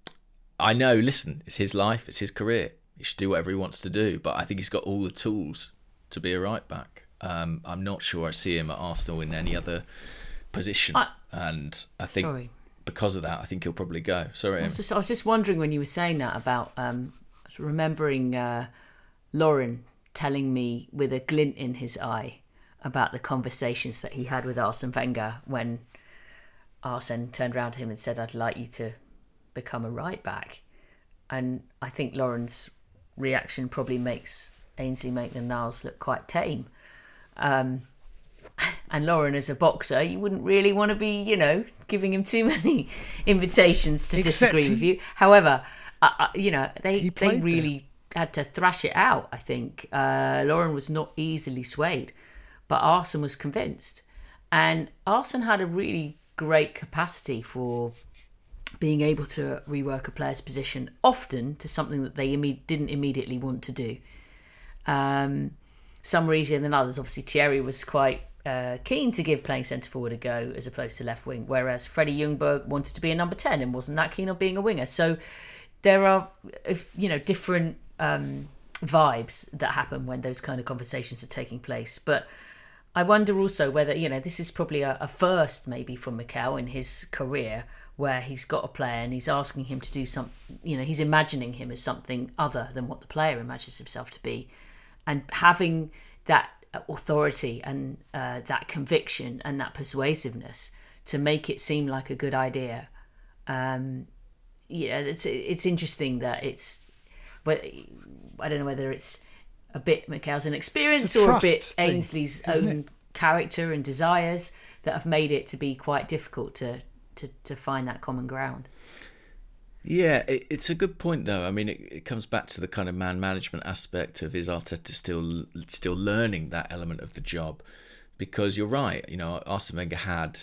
I know, listen, it's his life, it's his career. He should do whatever he wants to do, but I think he's got all the tools to be a right back. Um, I'm not sure I see him at Arsenal in any other position, I, and I think sorry. because of that, I think he'll probably go. Sorry, I was just, I was just wondering when you were saying that about um, I was remembering uh, Lauren telling me with a glint in his eye about the conversations that he had with Arsene Wenger when Arsene turned around to him and said, "I'd like you to become a right back," and I think Lauren's reaction probably makes Ainsley Maitland-Niles look quite tame. Um, and Lauren, as a boxer, you wouldn't really want to be, you know, giving him too many invitations to Except disagree he- with you. However, uh, uh, you know, they He they played really had to thrash it out, I think. Uh, Lauren was not easily swayed, but Arsene was convinced. And Arsene had a really great capacity for being able to rework a player's position, often to something that they imme- didn't immediately want to do. Um, some more easier than others. Obviously, Thierry was quite uh, keen to give playing centre forward a go as opposed to left wing, whereas Freddie Ljungberg wanted to be a number ten and wasn't that keen on being a winger. So there are, if- you know, different um, vibes that happen when those kind of conversations are taking place. But I wonder also whether, you know, this is probably a, a first maybe for Mikel in his career, where he's got a player and he's asking him to do something, you know, he's imagining him as something other than what the player imagines himself to be. And having that authority and uh, that conviction and that persuasiveness to make it seem like a good idea. Um, yeah, it's it's interesting that it's, but I don't know whether it's a bit Mikel's inexperience It's a or a trust bit thing, Ainsley's isn't own it? character and desires that have made it to be quite difficult to to, to find that common ground. Yeah, it, it's a good point though. I mean, it, it comes back to the kind of man management aspect of is Arteta still still learning that element of the job, because you're right. You know, Arsene Wenger had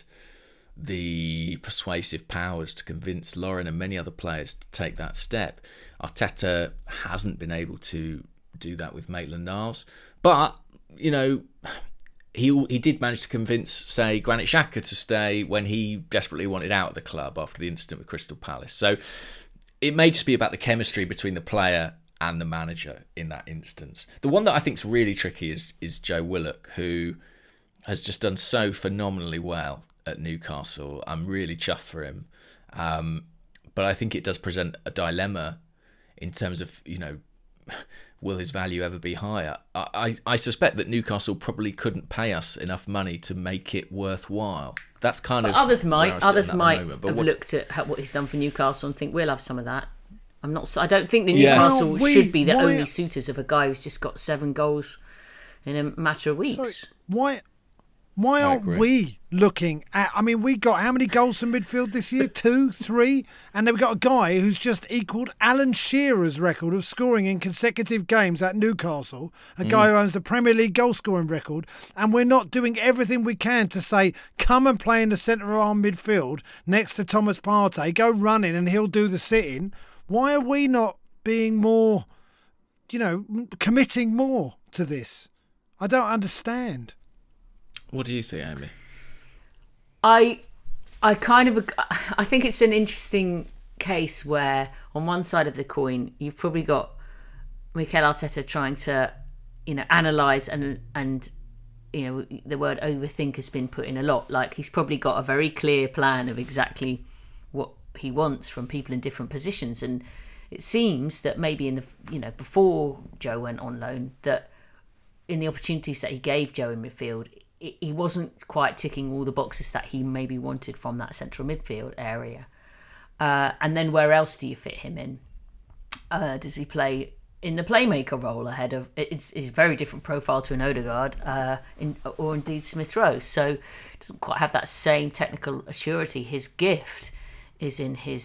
the persuasive powers to convince Lauren and many other players to take that step. Arteta hasn't been able to do that with Maitland-Niles, but you know, he he did manage to convince, say, Granit Xhaka to stay when he desperately wanted out of the club after the incident with Crystal Palace. So it may just be about the chemistry between the player and the manager in that instance. The one that I think is really tricky is is Joe Willock, who has just done so phenomenally well at Newcastle. I'm really chuffed for him. Um, but I think it does present a dilemma in terms of, you know, will his value ever be higher? I, I, I suspect that Newcastle probably couldn't pay us enough money to make it worthwhile. That's kind But of others where I might sit others at that might moment. But have what- looked at how, what he's done for Newcastle and think we'll have some of that. I'm not. I don't think the Yeah. Newcastle Well, we- should be the why- only suitors of a guy who's just got seven goals in a matter of weeks. Sorry, why? Why I aren't agree. we looking at? I mean, we got how many goals from midfield this year? Two, three, and then we got a guy who's just equalled Alan Shearer's record of scoring in consecutive games at Newcastle. A guy who owns the Premier League goal scoring record, and we're not doing everything we can to say, come and play in the centre of our midfield next to Thomas Partey. Go running, and he'll do the sitting. Why are we not being more, you know, committing more to this? I don't understand. What do you think, Amy? I, I kind of, I think it's an interesting case where on one side of the coin you've probably got Mikel Arteta trying to, you know, analyse and and you know the word overthink has been put in a lot. Like he's probably got a very clear plan of exactly what he wants from people in different positions, and it seems that maybe in the you know before Joe went on loan that in the opportunities that he gave Joe in midfield, he wasn't quite ticking all the boxes that he maybe wanted from that central midfield area. Uh, and then where else do you fit him in? Uh, does he play in the playmaker role ahead of... It's, it's a very different profile to an Odegaard uh, in, or indeed Smith Rowe. So doesn't quite have that same technical assurity. His gift is in his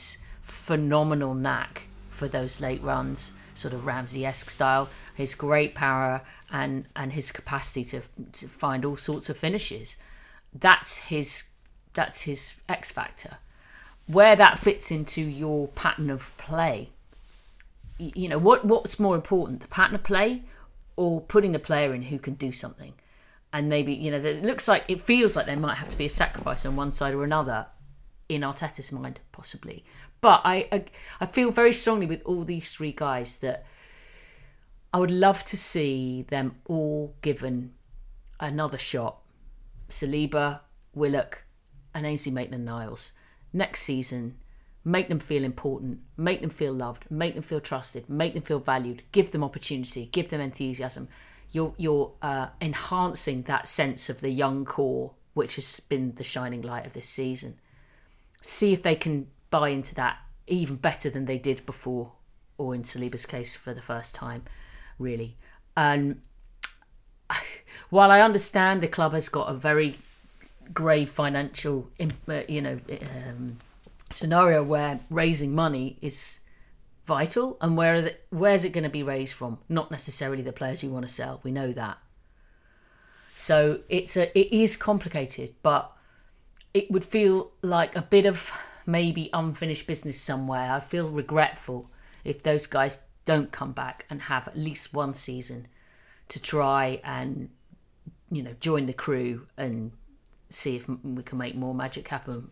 phenomenal knack for those late runs, sort of Ramsey-esque style. His great power and and his capacity to to find all sorts of finishes. That's his that's his X factor. Where that fits into your pattern of play, you know, what what's more important, the pattern of play or putting a player in who can do something? And maybe, you know, it looks like, it feels like there might have to be a sacrifice on one side or another in Arteta's mind, possibly. But I, I, I feel very strongly with all these three guys that I would love to see them all given another shot. Saliba, Willock, and Ainsley Maitland-Niles. Next season, make them feel important, make them feel loved, make them feel trusted, make them feel valued, give them opportunity, give them enthusiasm. You're, you're uh, enhancing that sense of the young core, which has been the shining light of this season. See if they can buy into that even better than they did before, or in Saliba's case for the first time, really. And while I understand the club has got a very grave financial, you know, um, scenario where raising money is vital, and where the, where's it going to be raised from? Not necessarily the players you want to sell. We know that. So it's a it is complicated, but it would feel like a bit of maybe unfinished business somewhere. I feel regretful if those guys don't come back and have at least one season to try and, you know, join the crew and see if we can make more magic happen.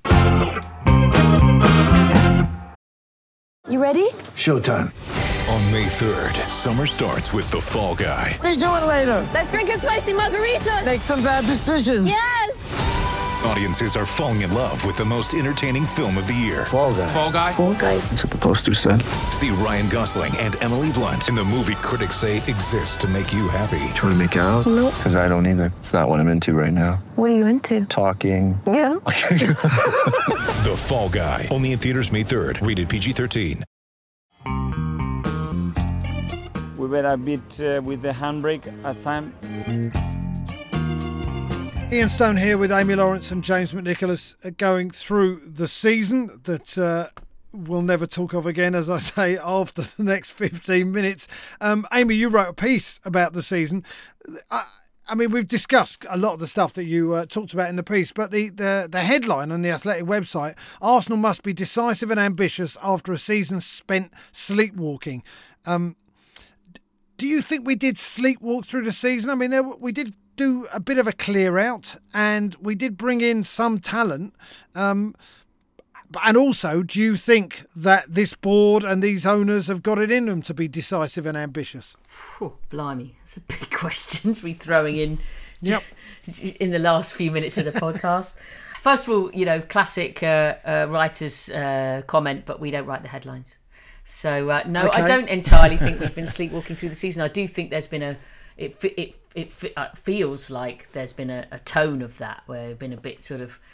You ready? Showtime. On May third, summer starts with The Fall Guy. Let's do it later. Let's drink a spicy margarita. Make some bad decisions. Yes! Audiences are falling in love with the most entertaining film of the year. Fall Guy. Fall Guy? Fall Guy. That's what the poster said. See Ryan Gosling and Emily Blunt in the movie critics say exists to make you happy. Trying to make it out? Nope. Because I don't either. It's not what I'm into right now. What are you into? Talking. Yeah. The Fall Guy. Only in theaters May third. Rated P G thirteen. We were a bit uh, with the handbrake at time. Ian Stone here with Amy Lawrence and James McNicholas, going through the season that uh, we'll never talk of again, as I say, after the next fifteen minutes. Um, Amy, you wrote a piece about the season. I, I mean, we've discussed a lot of the stuff that you uh, talked about in the piece, but the, the, the headline on the Athletic website, Arsenal must be decisive and ambitious after a season spent sleepwalking. Um, do you think we did sleepwalk through the season? I mean, there, we did do a bit of a clear out, and we did bring in some talent. Um, and also, do you think that this board and these owners have got it in them to be decisive and ambitious? Oh, blimey, that's a big question to be throwing in yep. in the last few minutes of the podcast. First of all, you know, classic uh, uh, writer's uh, comment, but we don't write the headlines. So, uh, no, okay. I don't entirely think we've been sleepwalking through the season. I do think there's been a It it it feels like there's been a, a tone of that, where we've been a bit sort of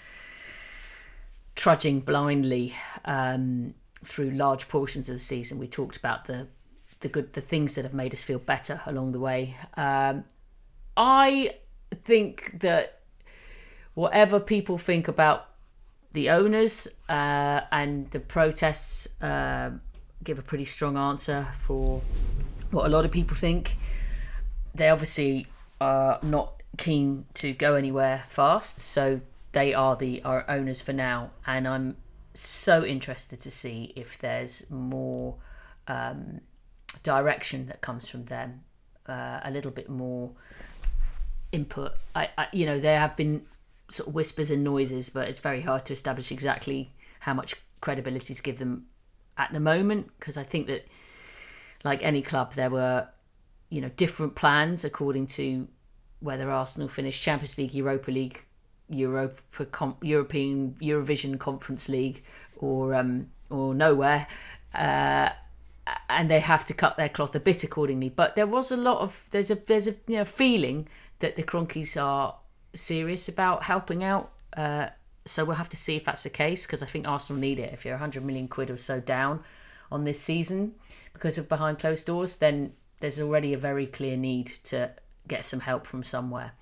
trudging blindly um, through large portions of the season. We talked about the the good the things that have made us feel better along the way. Um, I think that whatever people think about the owners uh, and the protests, uh, give a pretty strong answer for what a lot of people think. They obviously are not keen to go anywhere fast, so they are the our owners for now. And I'm so interested to see if there's more um, direction that comes from them, uh, a little bit more input. I, I, you know, there have been sort of whispers and noises, but it's very hard to establish exactly how much credibility to give them at the moment, because I think that, like any club, there were, you know, different plans according to whether Arsenal finished Champions League, Europa League, Europa, Com- European Eurovision Conference League, or um, or nowhere, uh, and they have to cut their cloth a bit accordingly. But there was a lot of there's a there's a you know feeling that the Kroenkes are serious about helping out. Uh, so we'll have to see if that's the case, because I think Arsenal need it. If you're one hundred million quid or so down on this season because of behind closed doors, then there's already a very clear need to get some help from somewhere.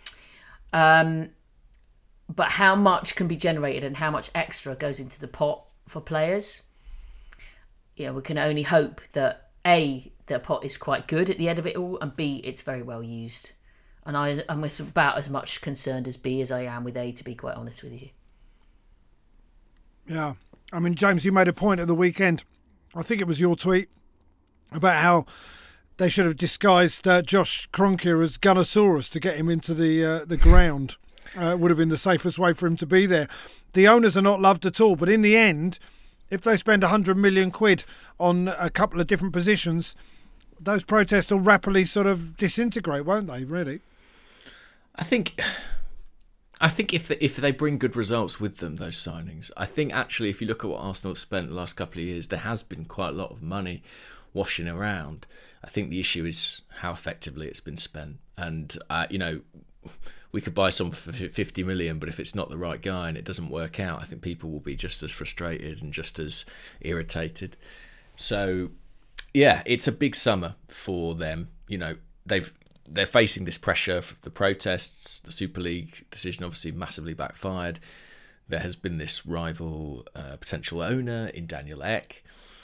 Um, but how much can be generated and how much extra goes into the pot for players? you know, we can only hope that A, the pot is quite good at the end of it all, and B, it's very well used. And I, I'm about as much concerned as B as I am with A, to be quite honest with you. Yeah. I mean, James, you made a point at the weekend. I think it was your tweet about how they should have disguised uh, Josh Kroenke as Gunnosaurus to get him into the uh, the ground. Uh, would have been the safest way for him to be there. The owners are not loved at all, but in the end, if they spend one hundred million quid on a couple of different positions, those protests will rapidly sort of disintegrate, won't they, really? I think... I think if they, if they bring good results with them, those signings, I think actually if you look at what Arsenal have spent the last couple of years, there has been quite a lot of money washing around. I think the issue is how effectively it's been spent. And, uh, you know, we could buy someone for fifty million, but if it's not the right guy and it doesn't work out, I think people will be just as frustrated and just as irritated. So, yeah, it's a big summer for them. You know, they've... They're facing this pressure from the protests. The Super League decision obviously massively backfired. There has been this rival uh, potential owner in Daniel Ek.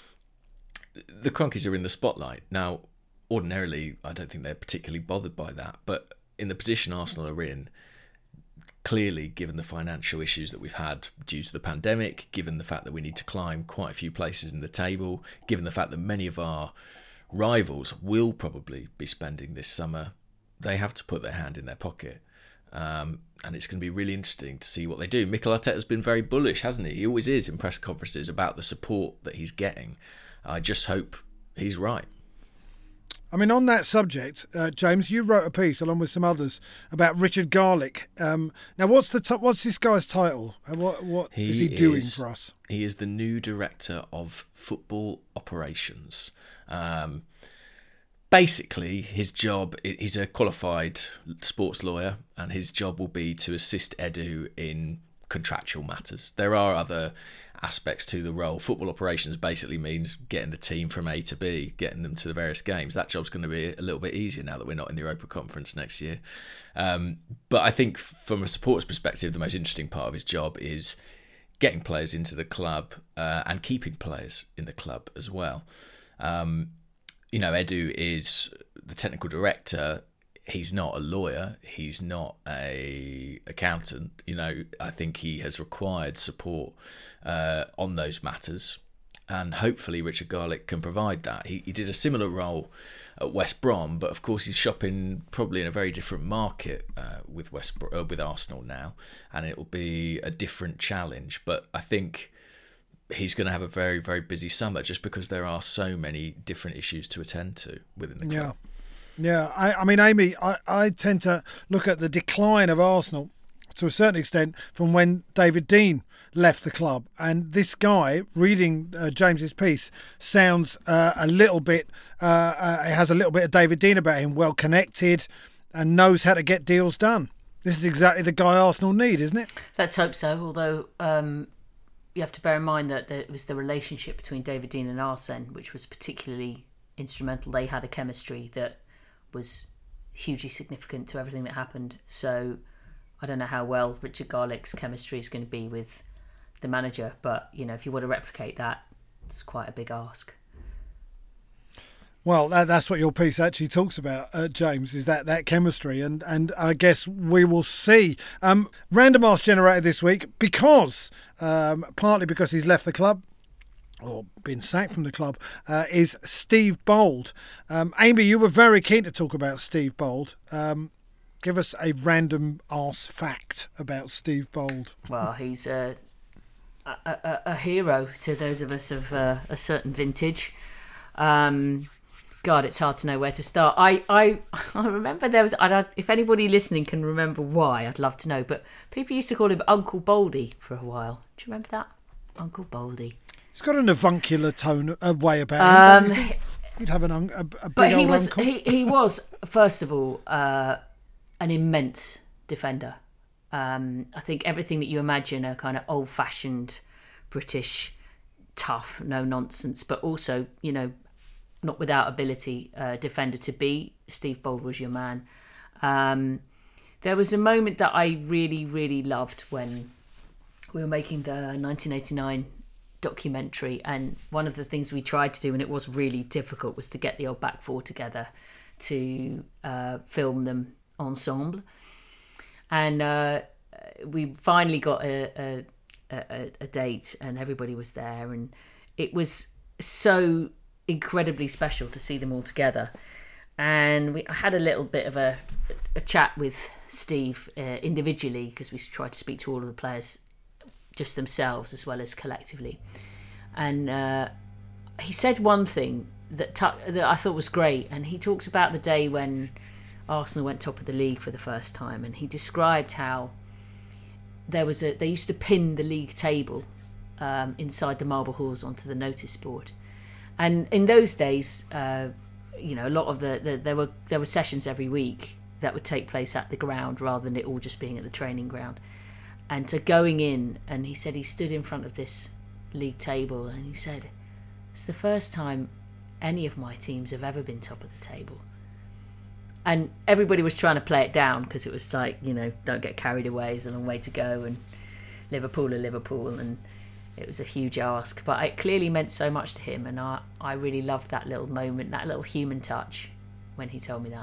The Kroenkes are in the spotlight. Now, ordinarily, I don't think they're particularly bothered by that. But in the position Arsenal are in, clearly, given the financial issues that we've had due to the pandemic, given the fact that we need to climb quite a few places in the table, given the fact that many of our rivals will probably be spending this summer, they have to put their hand in their pocket. Um, and it's going to be really interesting to see what they do. Mikel Arteta's been very bullish, hasn't he? He always is in press conferences about the support that he's getting. I just hope he's right. I mean, on that subject, uh, James, you wrote a piece along with some others about Richard Garlick. Um, now, what's the t- what's this guy's title? What what he is he doing is, for us? He is the new director of football operations. Um, basically, his job, he's a qualified sports lawyer, and his job will be to assist Edu in contractual matters. There are other aspects to the role. Football operations basically means getting the team from A to B, getting them to the various games. That job's going to be a little bit easier now that we're not in the Europa Conference next year. Um, but I think from a supporter's perspective, the most interesting part of his job is getting players into the club uh, and keeping players in the club as well. Um, you know, Edu is the technical director. He's not a lawyer. He's not a accountant. You know, I think he has required support uh, on those matters, and hopefully Richard Garlick can provide that. He, he did a similar role at West Brom, but of course he's shopping probably in a very different market uh, with West uh, with Arsenal now, and it will be a different challenge. But I think he's going to have a very, very busy summer just because there are so many different issues to attend to within the club. Yeah, yeah. I, I mean, Amy, I, I tend to look at the decline of Arsenal to a certain extent from when David Dein left the club. And this guy, reading uh, James's piece, sounds uh, a little bit, uh, uh, has a little bit of David Dein about him, well connected and knows how to get deals done. This is exactly the guy Arsenal need, isn't it? Let's hope so, although... Um... You have to bear in mind that it was the relationship between David Dein and Arsene, which was particularly instrumental. They had a chemistry that was hugely significant to everything that happened. So I don't know how well Richard Garlick's chemistry is going to be with the manager, but you know, if you want to replicate that, it's quite a big ask. Well, that, that's what your piece actually talks about, uh, James, is that, that chemistry. And, and I guess we will see. Um, random ask generated this week because, um, partly because he's left the club, or been sacked from the club, uh, is Steve Bold. Um, Amy, you were very keen to talk about Steve Bold. Um, give us a random ask fact about Steve Bold. Well, he's a, a, a, a hero to those of us of uh, a certain vintage. Um... God, it's hard to know where to start. I, I, I remember there was, I don't, if anybody listening can remember why, I'd love to know, but people used to call him Uncle Baldy for a while. Do you remember that? Uncle Baldy. He's got an avuncular tone, a way about him. Um, He'd have an, a, a big but he old was, uncle. He, he was, first of all, uh, an immense defender. Um, I think everything that you imagine a kind of old-fashioned British, tough, no nonsense, but also, you know, not without ability, uh, defender to be. Steve Bold was your man. Um, there was a moment that I really, really loved when we were making the nineteen eighty-nine documentary, and one of the things we tried to do, and it was really difficult, was to get the old back four together to uh, film them ensemble. And uh, we finally got a, a, a, a date, and everybody was there, and it was so incredibly special to see them all together. And we I had a little bit of a, a chat with Steve uh, individually, because we tried to speak to all of the players just themselves as well as collectively. And uh, he said one thing that, t- that I thought was great, and he talks about the day when Arsenal went top of the league for the first time, and he described how there was a they used to pin the league table um, inside the marble halls onto the notice board. And in those days, uh, you know, a lot of the, the there were there were sessions every week that would take place at the ground rather than it all just being at the training ground. And to going in, and he said he stood in front of this league table, and he said, it's the first time any of my teams have ever been top of the table. And everybody was trying to play it down, because it was like, you know, don't get carried away, there's a long way to go, and Liverpool are Liverpool, and it was a huge ask. But it clearly meant so much to him, and I, I really loved that little moment, that little human touch when he told me that.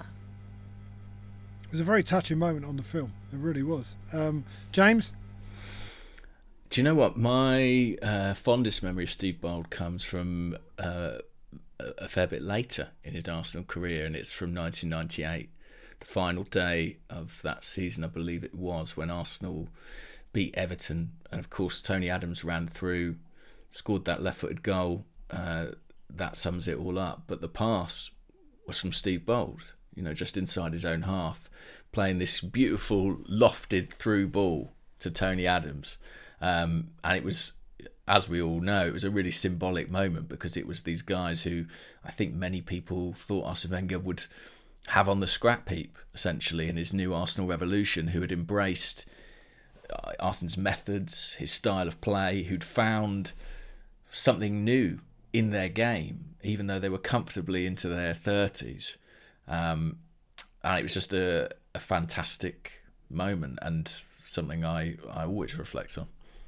It was a very touching moment on the film. It really was. Um, James? Do you know what? My uh, fondest memory of Steve Bold comes from uh, a fair bit later in his Arsenal career, and it's from nineteen ninety-eight, the final day of that season, I believe it was, when Arsenal beat Everton. And of course, Tony Adams ran through, scored that left-footed goal. Uh, that sums it all up. But the pass was from Steve Bold, you know, just inside his own half, playing this beautiful lofted through ball to Tony Adams. Um, and it was, as we all know, it was a really symbolic moment, because it was these guys who I think many people thought Arsene Wenger would have on the scrap heap, essentially, in his new Arsenal revolution, who had embraced Arsene's methods, his style of play, who'd found something new in their game, even though they were comfortably into their thirties. Um, and it was just a, a fantastic moment, and something I, I always reflect on.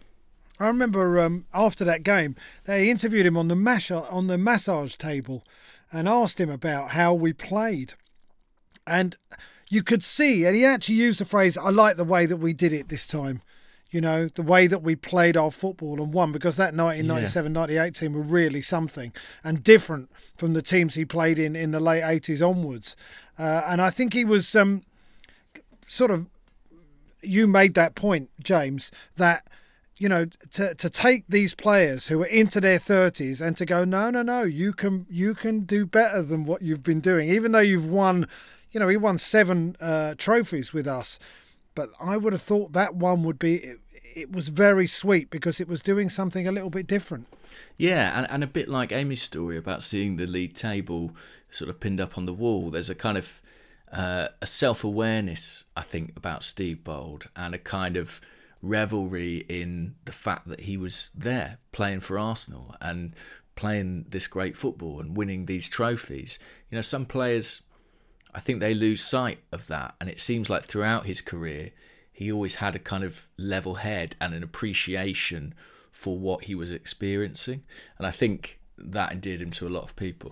I remember um, after that game, they interviewed him on the mash- on the massage table and asked him about how we played. And you could see, and he actually used the phrase, I like the way that we did it this time. You know, the way that we played our football and won, because that nineteen ninety-seven ninety-eight team were really something and different from the teams he played in in the late eighties onwards. Uh, and I think he was um, sort of, you made that point, James, that, you know, to to take these players who are into their thirties and to go, no, no, no, you can you can do better than what you've been doing, even though you've won, you know, he won seven uh, trophies with us. But I would have thought that one would be, it, it was very sweet, because it was doing something a little bit different. Yeah, and, and a bit like Amy's story about seeing the league table sort of pinned up on the wall. There's a kind of uh, a self-awareness, I think, about Steve Bold, and a kind of revelry in the fact that he was there playing for Arsenal and playing this great football and winning these trophies. You know, some players, I think they lose sight of that, and it seems like throughout his career he always had a kind of level head and an appreciation for what he was experiencing, and I think that endeared him to a lot of people.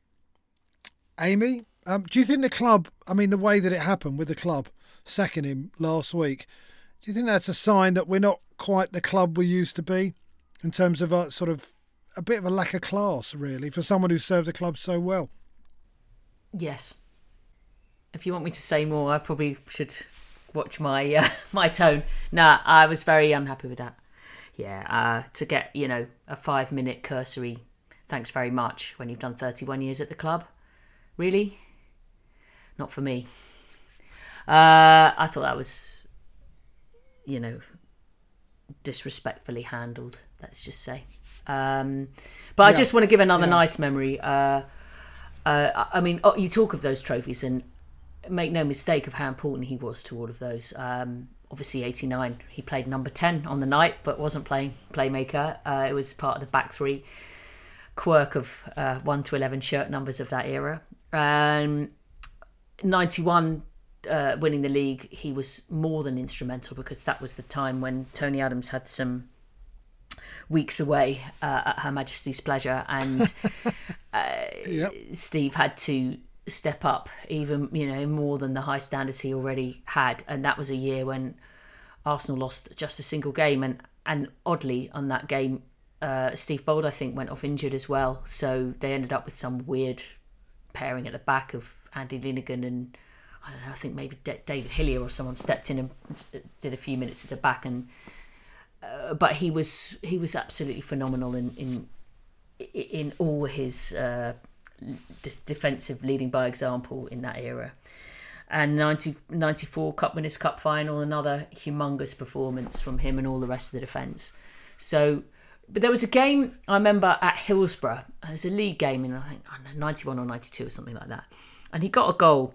Amy, um, do you think the club, I mean the way that it happened with the club sacking him last week, do you think that's a sign that we're not quite the club we used to be, in terms of a sort of a bit of a lack of class, really, for someone who served the club so well? Yes. If you want me to say more, I probably should watch my uh, my tone. Nah, I was very unhappy with that. Yeah, uh, to get, you know, a five minute cursory thanks very much when you've done thirty-one years at the club. Really? Not for me. Uh, I thought that was, you know, disrespectfully handled, let's just say. Um, but yeah. I just want to give another yeah. nice memory. Uh, uh, I mean, you talk of those trophies, and make no mistake of how important he was to all of those. Um, obviously, eighty-nine, he played number ten on the night, but wasn't playing playmaker. Uh, it was part of the back three quirk of uh, one to eleven shirt numbers of that era. Um, ninety-one, uh, winning the league, he was more than instrumental, because that was the time when Tony Adams had some weeks away uh, at Her Majesty's pleasure, and uh, yep. Steve had to step up even, you know, more than the high standards he already had. And that was a year when Arsenal lost just a single game, and and oddly on that game, uh, Steve Bold I think went off injured as well, so they ended up with some weird pairing at the back of Andy Linegan and I don't know, I think maybe D- David Hillier or someone stepped in and did a few minutes at the back, and uh, but he was he was absolutely phenomenal in in in all his uh, defensive leading by example in that era. And ninety, ninety-four Cup Winners' Cup final, another humongous performance from him and all the rest of the defence. So, but there was a game I remember at Hillsborough. It was a league game in I think I don't know, ninety-one or ninety-two or something like that, and he got a goal.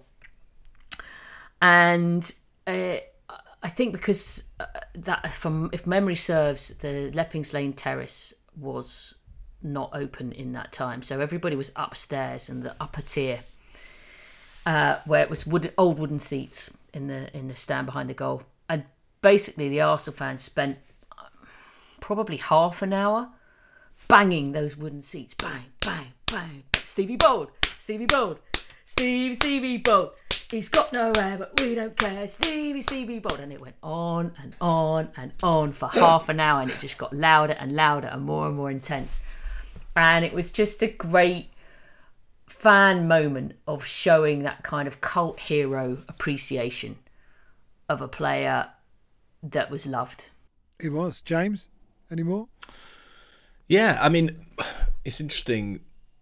And uh, I think because uh, that, from if memory serves, the Leppings Lane Terrace was not open in that time, so everybody was upstairs in the upper tier. Uh, where it was wood, old wooden seats in the in the stand behind the goal, and basically the Arsenal fans spent probably half an hour banging those wooden seats, bang, bang, bang. Stevie Bold, Stevie Bold, Stevie, Stevie Bold. He's got no hair, but we don't care. Stevie, Stevie Bold, and it went on and on and on for half an hour, and it just got louder and louder and more and more intense, and it was just a great fan moment of showing that kind of cult hero appreciation of a player that was loved. He was. James, any more? Yeah, I mean, it's interesting.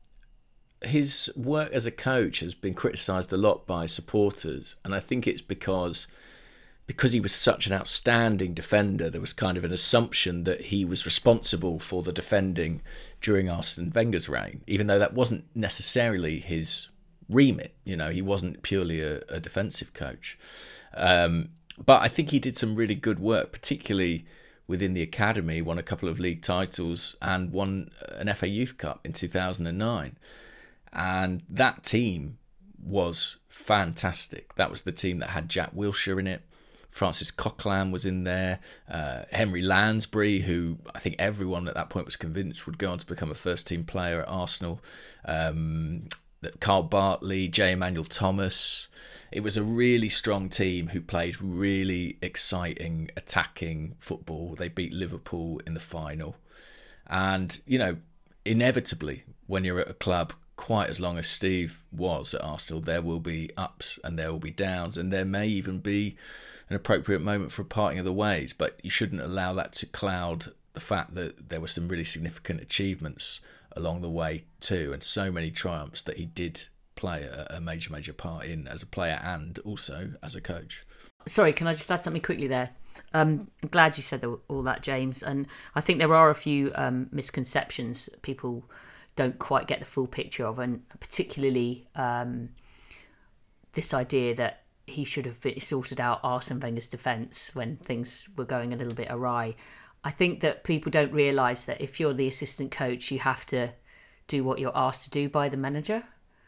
His work as a coach has been criticised a lot by supporters, and I think it's because because he was such an outstanding defender, there was kind of an assumption that he was responsible for the defending during Arsene Wenger's reign, even though that wasn't necessarily his remit. You know, he wasn't purely a, a defensive coach. Um, but I think he did some really good work, particularly within the academy, won a couple of league titles and won an F A Youth Cup in two thousand nine. And that team was fantastic. That was the team that had Jack Wilshere in it. Francis Coquelin was in there. Uh, Henry Lansbury, who I think everyone at that point was convinced would go on to become a first-team player at Arsenal. Um, Carl Bartley, J. Emmanuel Thomas. It was a really strong team who played really exciting, attacking football. They beat Liverpool in the final. And, you know, inevitably, when you're at a club quite as long as Steve was at Arsenal, there will be ups and there will be downs, and there may even be an appropriate moment for a parting of the ways, but you shouldn't allow that to cloud the fact that there were some really significant achievements along the way too, and so many triumphs that he did play a, a major, major part in as a player and also as a coach. Sorry, can I just add something quickly there? Um, I'm glad you said all that, James, and I think there are a few um, misconceptions people don't quite get the full picture of, and particularly um, this idea that he should have sorted out Arsene Wenger's defence when things were going a little bit awry. I think that people don't realise that if you're the assistant coach, you have to do what you're asked to do by the manager.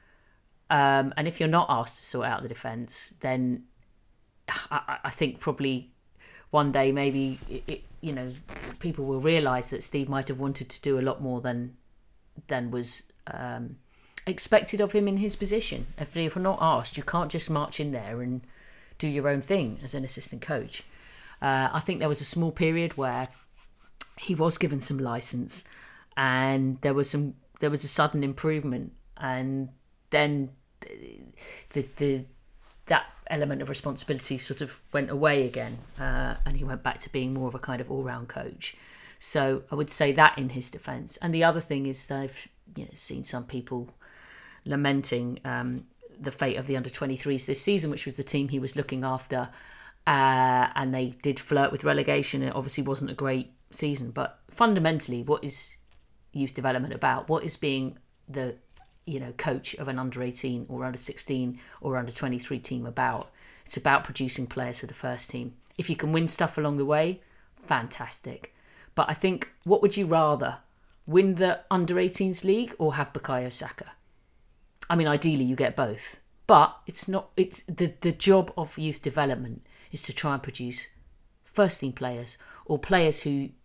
Um, and if you're not asked to sort out the defence, then I, I think probably one day maybe, it, it, you know, people will realise that Steve might have wanted to do a lot more than than was um, expected of him in his position. If you're not asked, you can't just march in there and do your own thing as an assistant coach. Uh, I think there was a small period where he was given some licence, and there was some there was a sudden improvement, and then the the that element of responsibility sort of went away again, uh, and he went back to being more of a kind of all-round coach. So I would say that in his defence. And the other thing is that I've you know seen some people lamenting um, the fate of the under twenty-threes this season, which was the team he was looking after, uh, and they did flirt with relegation. It obviously wasn't a great season, but fundamentally, what is youth development about? What is being the you know coach of an under eighteen or under sixteen or under twenty-three team about? It's about producing players for the first team. If you can win stuff along the way, fantastic. But I think, what would you rather? Win the under eighteens league or have Bukayo Saka? I mean, ideally you get both. But it's not. It's the, the job of youth development is to try and produce first team players or players who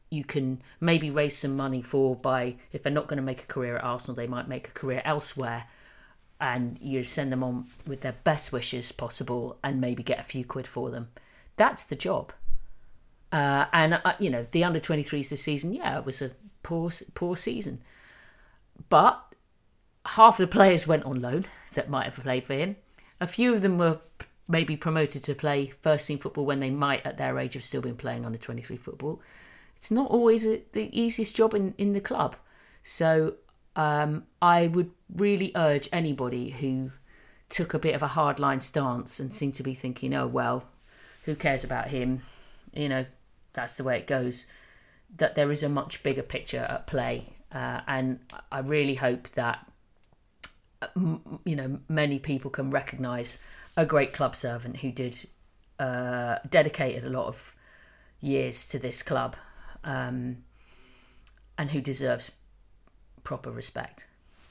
you can maybe raise some money for by, if they're not going to make a career at Arsenal, they might make a career elsewhere, and you send them on with their best wishes possible and maybe get a few quid for them. That's the job. Uh, and, uh, you know, the under twenty-threes this season, yeah, it was a poor, poor season. But half of the players went on loan that might have played for him. A few of them were maybe promoted to play first team football when they might at their age have still been playing under twenty-three football. It's not always a, the easiest job in, in the club. So um, I would really urge anybody who took a bit of a hardline stance and seemed to be thinking, oh, well, who cares about him? You know, that's the way it goes. That there is a much bigger picture at play. Uh, and I really hope that, you know, many people can recognise a great club servant who did uh, dedicated a lot of years to this club, um, and who deserves proper respect.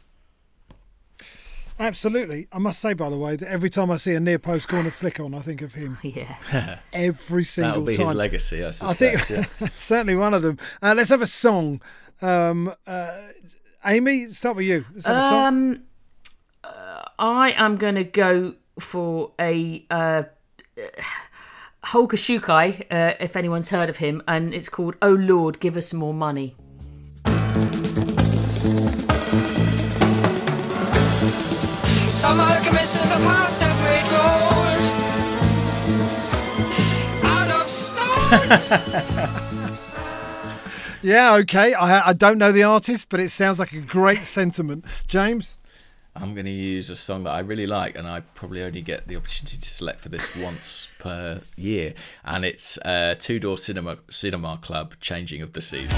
Absolutely. I must say, by the way, that every time I see a near post corner flick on, I think of him. Yeah. Every single That'll be time. his legacy, I suspect. I think yeah. certainly one of them. Uh, let's have a song. Um, uh, Amy, start with you. Let's have a song. Um, uh, I am going to go for a uh, Holger Shukai, uh, if anyone's heard of him, and it's called "Oh Lord, Give Us More Money." Some alchemists of the past have made gold out of stones. Yeah, okay. I, I don't know the artist, but it sounds like a great sentiment. James? I'm going to use a song that I really like, and I probably only get the opportunity to select for this once per year, and it's uh, Two Door Cinema Cinema Club, Changing of the Seasons.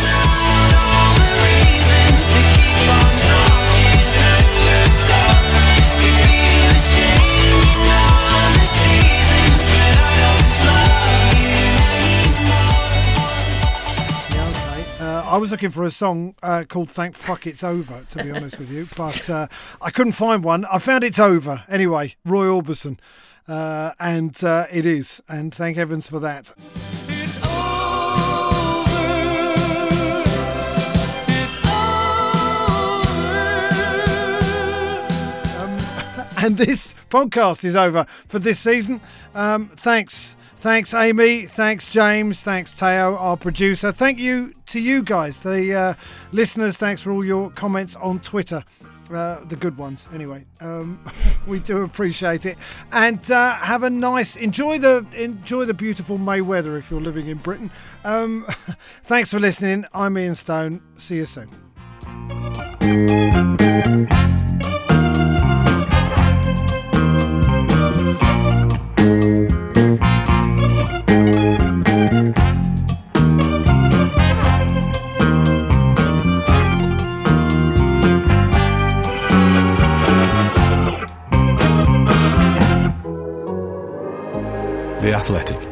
I was looking for a song uh, called Thank Fuck It's Over, to be honest with you, but uh, I couldn't find one. I found It's Over. Anyway, Roy Orbison. Uh, and uh, it is. And thank heavens for that. It's over. It's over. Um, and this podcast is over for this season. Um, thanks. Thanks, Amy. Thanks, James. Thanks, Teo, our producer. Thank you to you guys, the uh, listeners. Thanks for all your comments on Twitter. Uh, the good ones, anyway. Um, we do appreciate it. And uh, have a nice, enjoy the enjoy the beautiful May weather if you're living in Britain. Um, thanks for listening. I'm Ian Stone. See you soon. The Athletic.